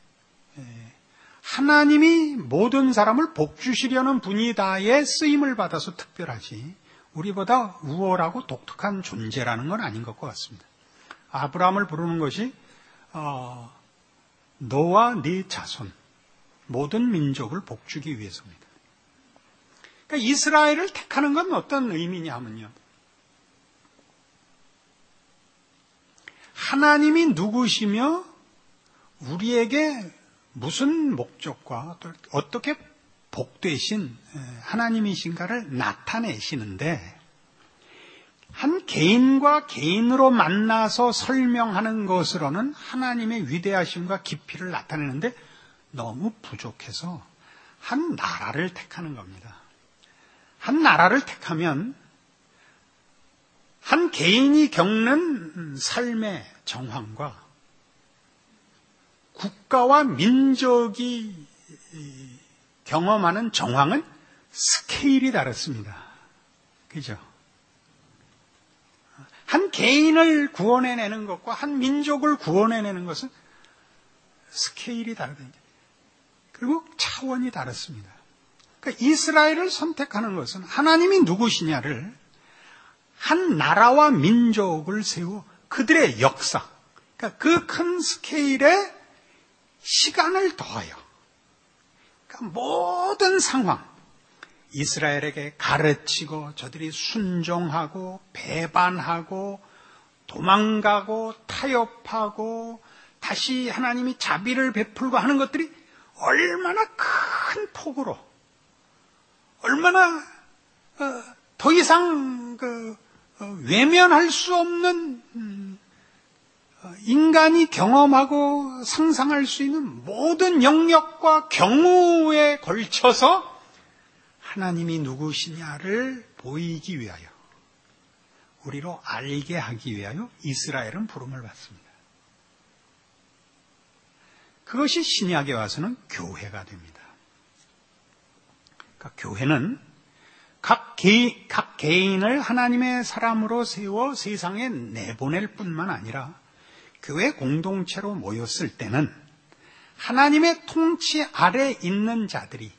하나님이 모든 사람을 복주시려는 분이다의 쓰임을 받아서 특별하지, 우리보다 우월하고 독특한 존재라는 건 아닌 것과 같습니다. 아브라함을 부르는 것이 어, 너와 네 자손, 모든 민족을 복주기 위해서입니다. 그러니까 이스라엘을 택하는 건 어떤 의미냐 하면요, 하나님이 누구시며 우리에게 무슨 목적과 또 어떻게 복되신 하나님이신가를 나타내시는데, 한 개인과 개인으로 만나서 설명하는 것으로는 하나님의 위대하심과 깊이를 나타내는데 너무 부족해서 한 나라를 택하는 겁니다. 한 나라를 택하면 한 개인이 겪는 삶의 정황과 국가와 민족이 경험하는 정황은 스케일이 다릅니다. 그죠? 한 개인을 구원해내는 것과 한 민족을 구원해내는 것은 스케일이 다르거든요. 그리고 차원이 다릅니다. 그러니까 이스라엘을 선택하는 것은 하나님이 누구시냐를 한 나라와 민족을 세워 그들의 역사, 그러니까 그 큰 스케일에 시간을 더하여, 그러니까 모든 상황, 이스라엘에게 가르치고 저들이 순종하고 배반하고 도망가고 타협하고 다시 하나님이 자비를 베풀고 하는 것들이 얼마나 큰 폭으로, 얼마나 어, 더 이상 그 어, 외면할 수 없는 음, 어, 인간이 경험하고 상상할 수 있는 모든 영역과 경우에 걸쳐서 하나님이 누구시냐를 보이기 위하여, 우리로 알게 하기 위하여 이스라엘은 부름을 받습니다. 그것이 신약에 와서는 교회가 됩니다. 그러니까 교회는 각, 개, 각 개인을 하나님의 사람으로 세워 세상에 내보낼 뿐만 아니라 교회 공동체로 모였을 때는 하나님의 통치 아래 있는 자들이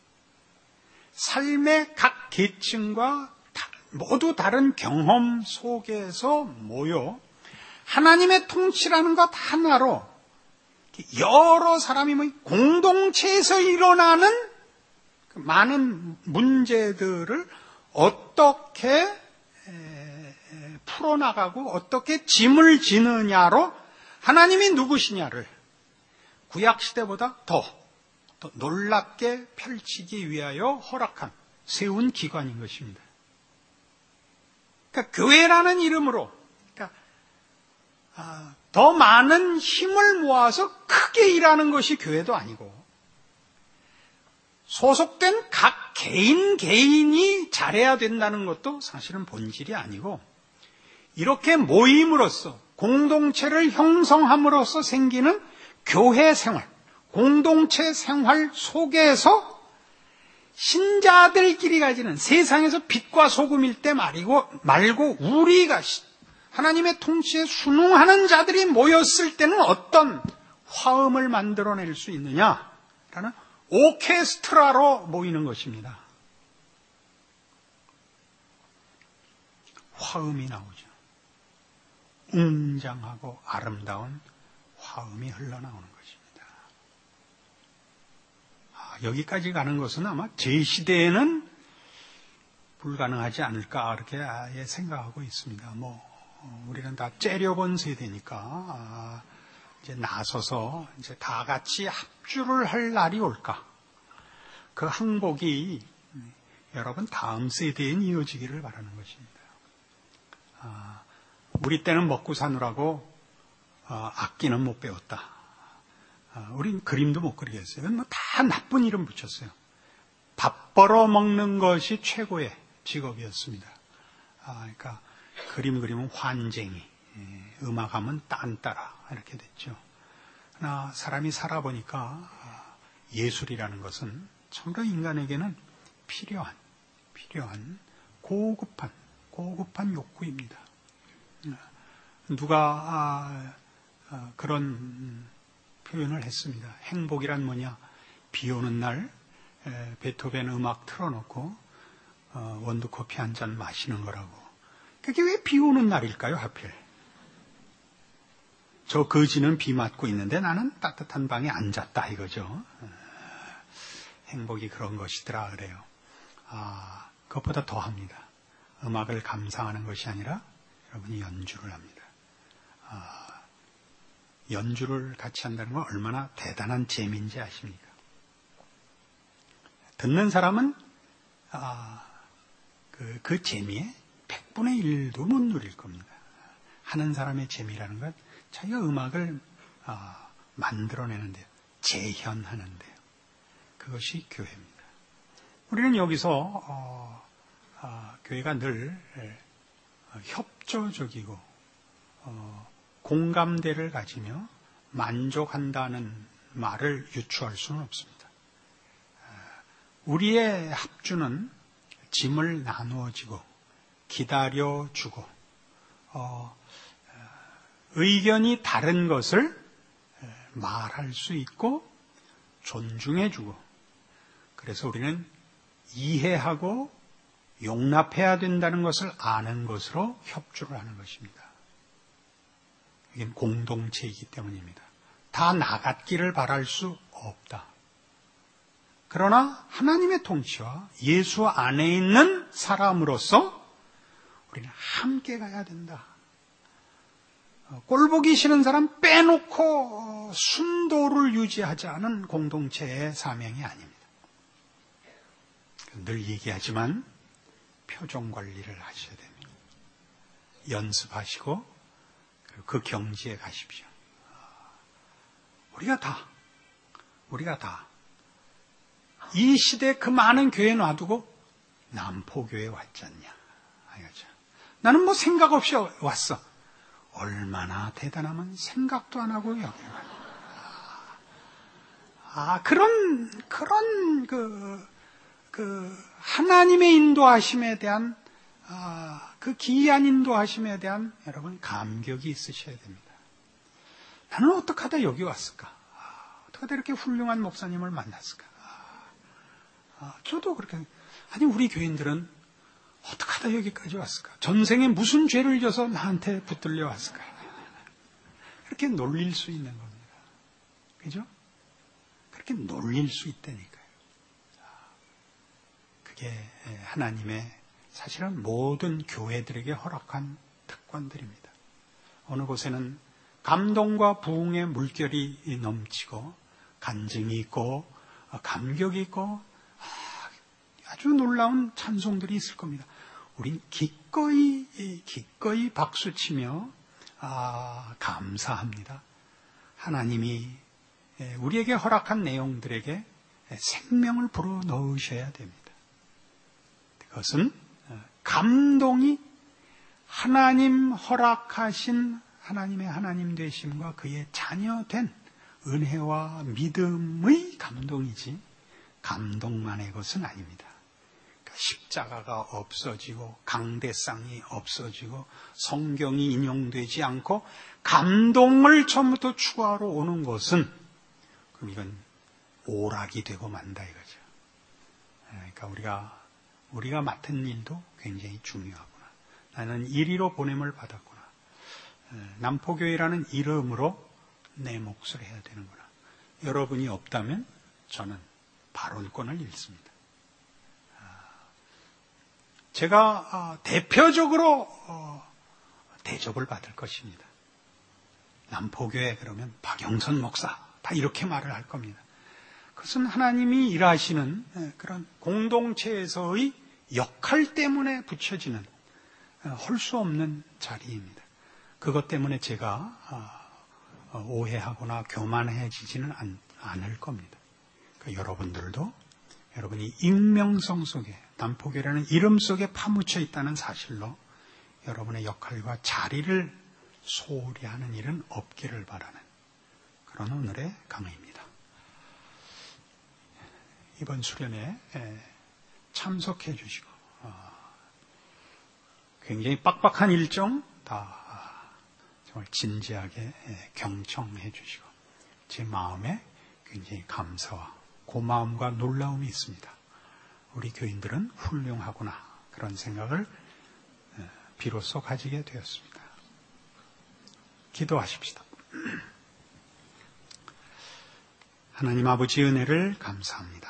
삶의 각 계층과 모두 다른 경험 속에서 모여 하나님의 통치라는 것 하나로 여러 사람이 모인 공동체에서 일어나는 많은 문제들을 어떻게 풀어나가고 어떻게 짐을 지느냐로 하나님이 누구시냐를 구약시대보다 더, 더 놀랍게 펼치기 위하여 허락한, 세운 기관인 것입니다. 그러니까 교회라는 이름으로 그러니까 아, 더 많은 힘을 모아서 크게 일하는 것이 교회도 아니고, 소속된 각 개인 개인이 잘해야 된다는 것도 사실은 본질이 아니고, 이렇게 모임으로써 공동체를 형성함으로써 생기는 교회 생활, 공동체 생활 속에서 신자들끼리 가지는 세상에서 빛과 소금일 때 말이고 말고 우리가 하나님의 통치에 순응하는 자들이 모였을 때는 어떤 화음을 만들어낼 수 있느냐라는 오케스트라로 모이는 것입니다. 화음이 나오죠. 웅장하고 아름다운 화음이 흘러나오는 것입니다. 아, 여기까지 가는 것은 아마 제 시대에는 불가능하지 않을까 이렇게 아예 생각하고 있습니다. 뭐 우리는 다 째려본 세대니까 아, 이제 나서서 이제 다 같이 합주를 할 날이 올까? 그 항복이 여러분 다음 세대에 이어지기를 바라는 것입니다. 아, 우리 때는 먹고 사느라고 아, 악기는 못 배웠다. 아, 우린 그림도 못 그리겠어요. 뭐 다 나쁜 이름 붙였어요. 밥 벌어 먹는 것이 최고의 직업이었습니다. 아, 그러니까 그림 그리면 환쟁이, 예, 음악하면 딴따라 이렇게 됐죠. 그러나 사람이 살아보니까 아, 예술이라는 것은 참으로 인간에게는 필요한, 필요한 고급한, 고급한 욕구입니다. 누가 아, 아, 그런 표현을 했습니다. 행복이란 뭐냐? 비 오는 날 에, 베토벤 음악 틀어놓고 어, 원두커피 한 잔 마시는 거라고. 그게 왜 비 오는 날일까요, 하필? 저 거지는 비 맞고 있는데 나는 따뜻한 방에 앉았다 이거죠. 어, 행복이 그런 것이더라 그래요. 아, 그것보다 더 합니다. 음악을 감상하는 것이 아니라 여러분이 연주를 합니다. 아, 연주를 같이 한다는 건 얼마나 대단한 재미인지 아십니까? 듣는 사람은 아, 그, 그 재미에 백분의 일도 못 누릴 겁니다. 하는 사람의 재미라는 건 자기가 음악을 아, 만들어내는데요. 재현하는데요. 그것이 교회입니다. 우리는 여기서 어, 아, 교회가 늘 어, 협조적이고 어, 공감대를 가지며 만족한다는 말을 유추할 수는 없습니다. 우리의 합주는 짐을 나누어지고 기다려주고 어, 의견이 다른 것을 말할 수 있고 존중해주고 그래서 우리는 이해하고 용납해야 된다는 것을 아는 것으로 협주를 하는 것입니다. 이게 공동체이기 때문입니다. 다 나갔기를 바랄 수 없다. 그러나 하나님의 통치와 예수 안에 있는 사람으로서 우리는 함께 가야 된다. 꼴보기 싫은 사람 빼놓고 순도를 유지하지 않은 공동체의 사명이 아닙니다. 늘 얘기하지만 표정 관리를 하셔야 됩니다. 연습하시고 그 경지에 가십시오. 우리가 다, 우리가 다 이 시대 그 많은 교회 놔두고 남포교회 왔지 않냐. 알겠죠? 나는 뭐 생각 없이 왔어. 얼마나 대단하면 생각도 안 하고 여기 와. 아, 그런, 그런 그, 그, 하나님의 인도하심에 대한, 아, 그 기이한 인도하심에 대한 여러분 감격이 있으셔야 됩니다. 나는 어떻게 하다 여기 왔을까? 아, 어떻게 하다 이렇게 훌륭한 목사님을 만났을까? 아, 저도 그렇게, 아니, 우리 교인들은 어떻게 하다 여기까지 왔을까? 전생에 무슨 죄를 져서 나한테 붙들려 왔을까? 그렇게 놀릴 수 있는 겁니다. 그죠? 그렇게 놀릴 수 있다니까요. 그게 하나님의 사실은 모든 교회들에게 허락한 특권들입니다. 어느 곳에는 감동과 부흥의 물결이 넘치고 간증이 있고 감격이 있고 아주 놀라운 찬송들이 있을 겁니다. 우린 기꺼이 기꺼이 박수치며 아, 감사합니다. 하나님이 우리에게 허락한 내용들에게 생명을 불어넣으셔야 됩니다. 그것은 감동이 하나님 허락하신 하나님의 하나님 되심과 그의 자녀된 은혜와 믿음의 감동이지 감동만의 것은 아닙니다. 십자가가 없어지고 강대상이 없어지고 성경이 인용되지 않고 감동을 처음부터 추구하러 오는 것은 그럼 이건 오락이 되고 만다 이거죠. 그러니까 우리가 우리가 맡은 일도 굉장히 중요하구나. 나는 이리로 보냄을 받았구나. 남포교회라는 이름으로 내 몫을 해야 되는구나. 여러분이 없다면 저는 발언권을 잃습니다. 제가 대표적으로 대접을 받을 것입니다. 남포교회 그러면 박영선 목사 다 이렇게 말을 할 겁니다. 그것은 하나님이 일하시는 그런 공동체에서의 역할 때문에 붙여지는 할 수 없는 자리입니다. 그것 때문에 제가 오해하거나 교만해지지는 않을 겁니다. 그러니까 여러분들도 여러분이 익명성 속에 남포교회라는 이름 속에 파묻혀 있다는 사실로 여러분의 역할과 자리를 소홀히 하는 일은 없기를 바라는 그런 오늘의 강의입니다. 이번 수련회 참석해 주시고 굉장히 빡빡한 일정 다 정말 진지하게 경청해 주시고 제 마음에 굉장히 감사와 고마움과 놀라움이 있습니다. 우리 교인들은 훌륭하구나 그런 생각을 비로소 가지게 되었습니다. 기도하십시다. 하나님 아버지 은혜를 감사합니다.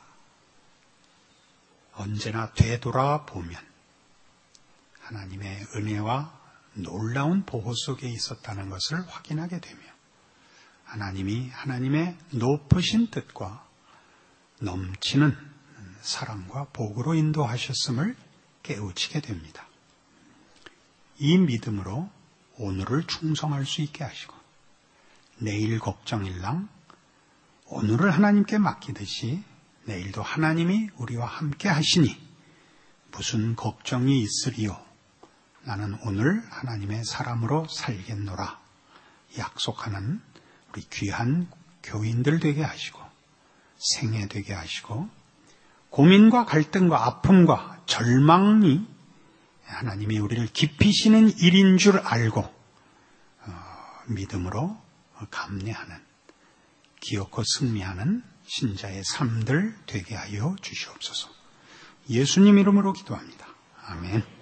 언제나 되돌아보면 하나님의 은혜와 놀라운 보호 속에 있었다는 것을 확인하게 되며 하나님이 하나님의 높으신 뜻과 넘치는 사랑과 복으로 인도하셨음을 깨우치게 됩니다. 이 믿음으로 오늘을 충성할 수 있게 하시고 내일 걱정일랑 오늘을 하나님께 맡기듯이 내일도 하나님이 우리와 함께 하시니 무슨 걱정이 있으리요. 나는 오늘 하나님의 사람으로 살겠노라 약속하는 우리 귀한 교인들 되게 하시고 생애 되게 하시고 고민과 갈등과 아픔과 절망이 하나님이 우리를 깊이시는 일인 줄 알고 어, 믿음으로 감내하는 기어코 승리하는 신자의 삶들 되게 하여 주시옵소서. 예수님 이름으로 기도합니다. 아멘.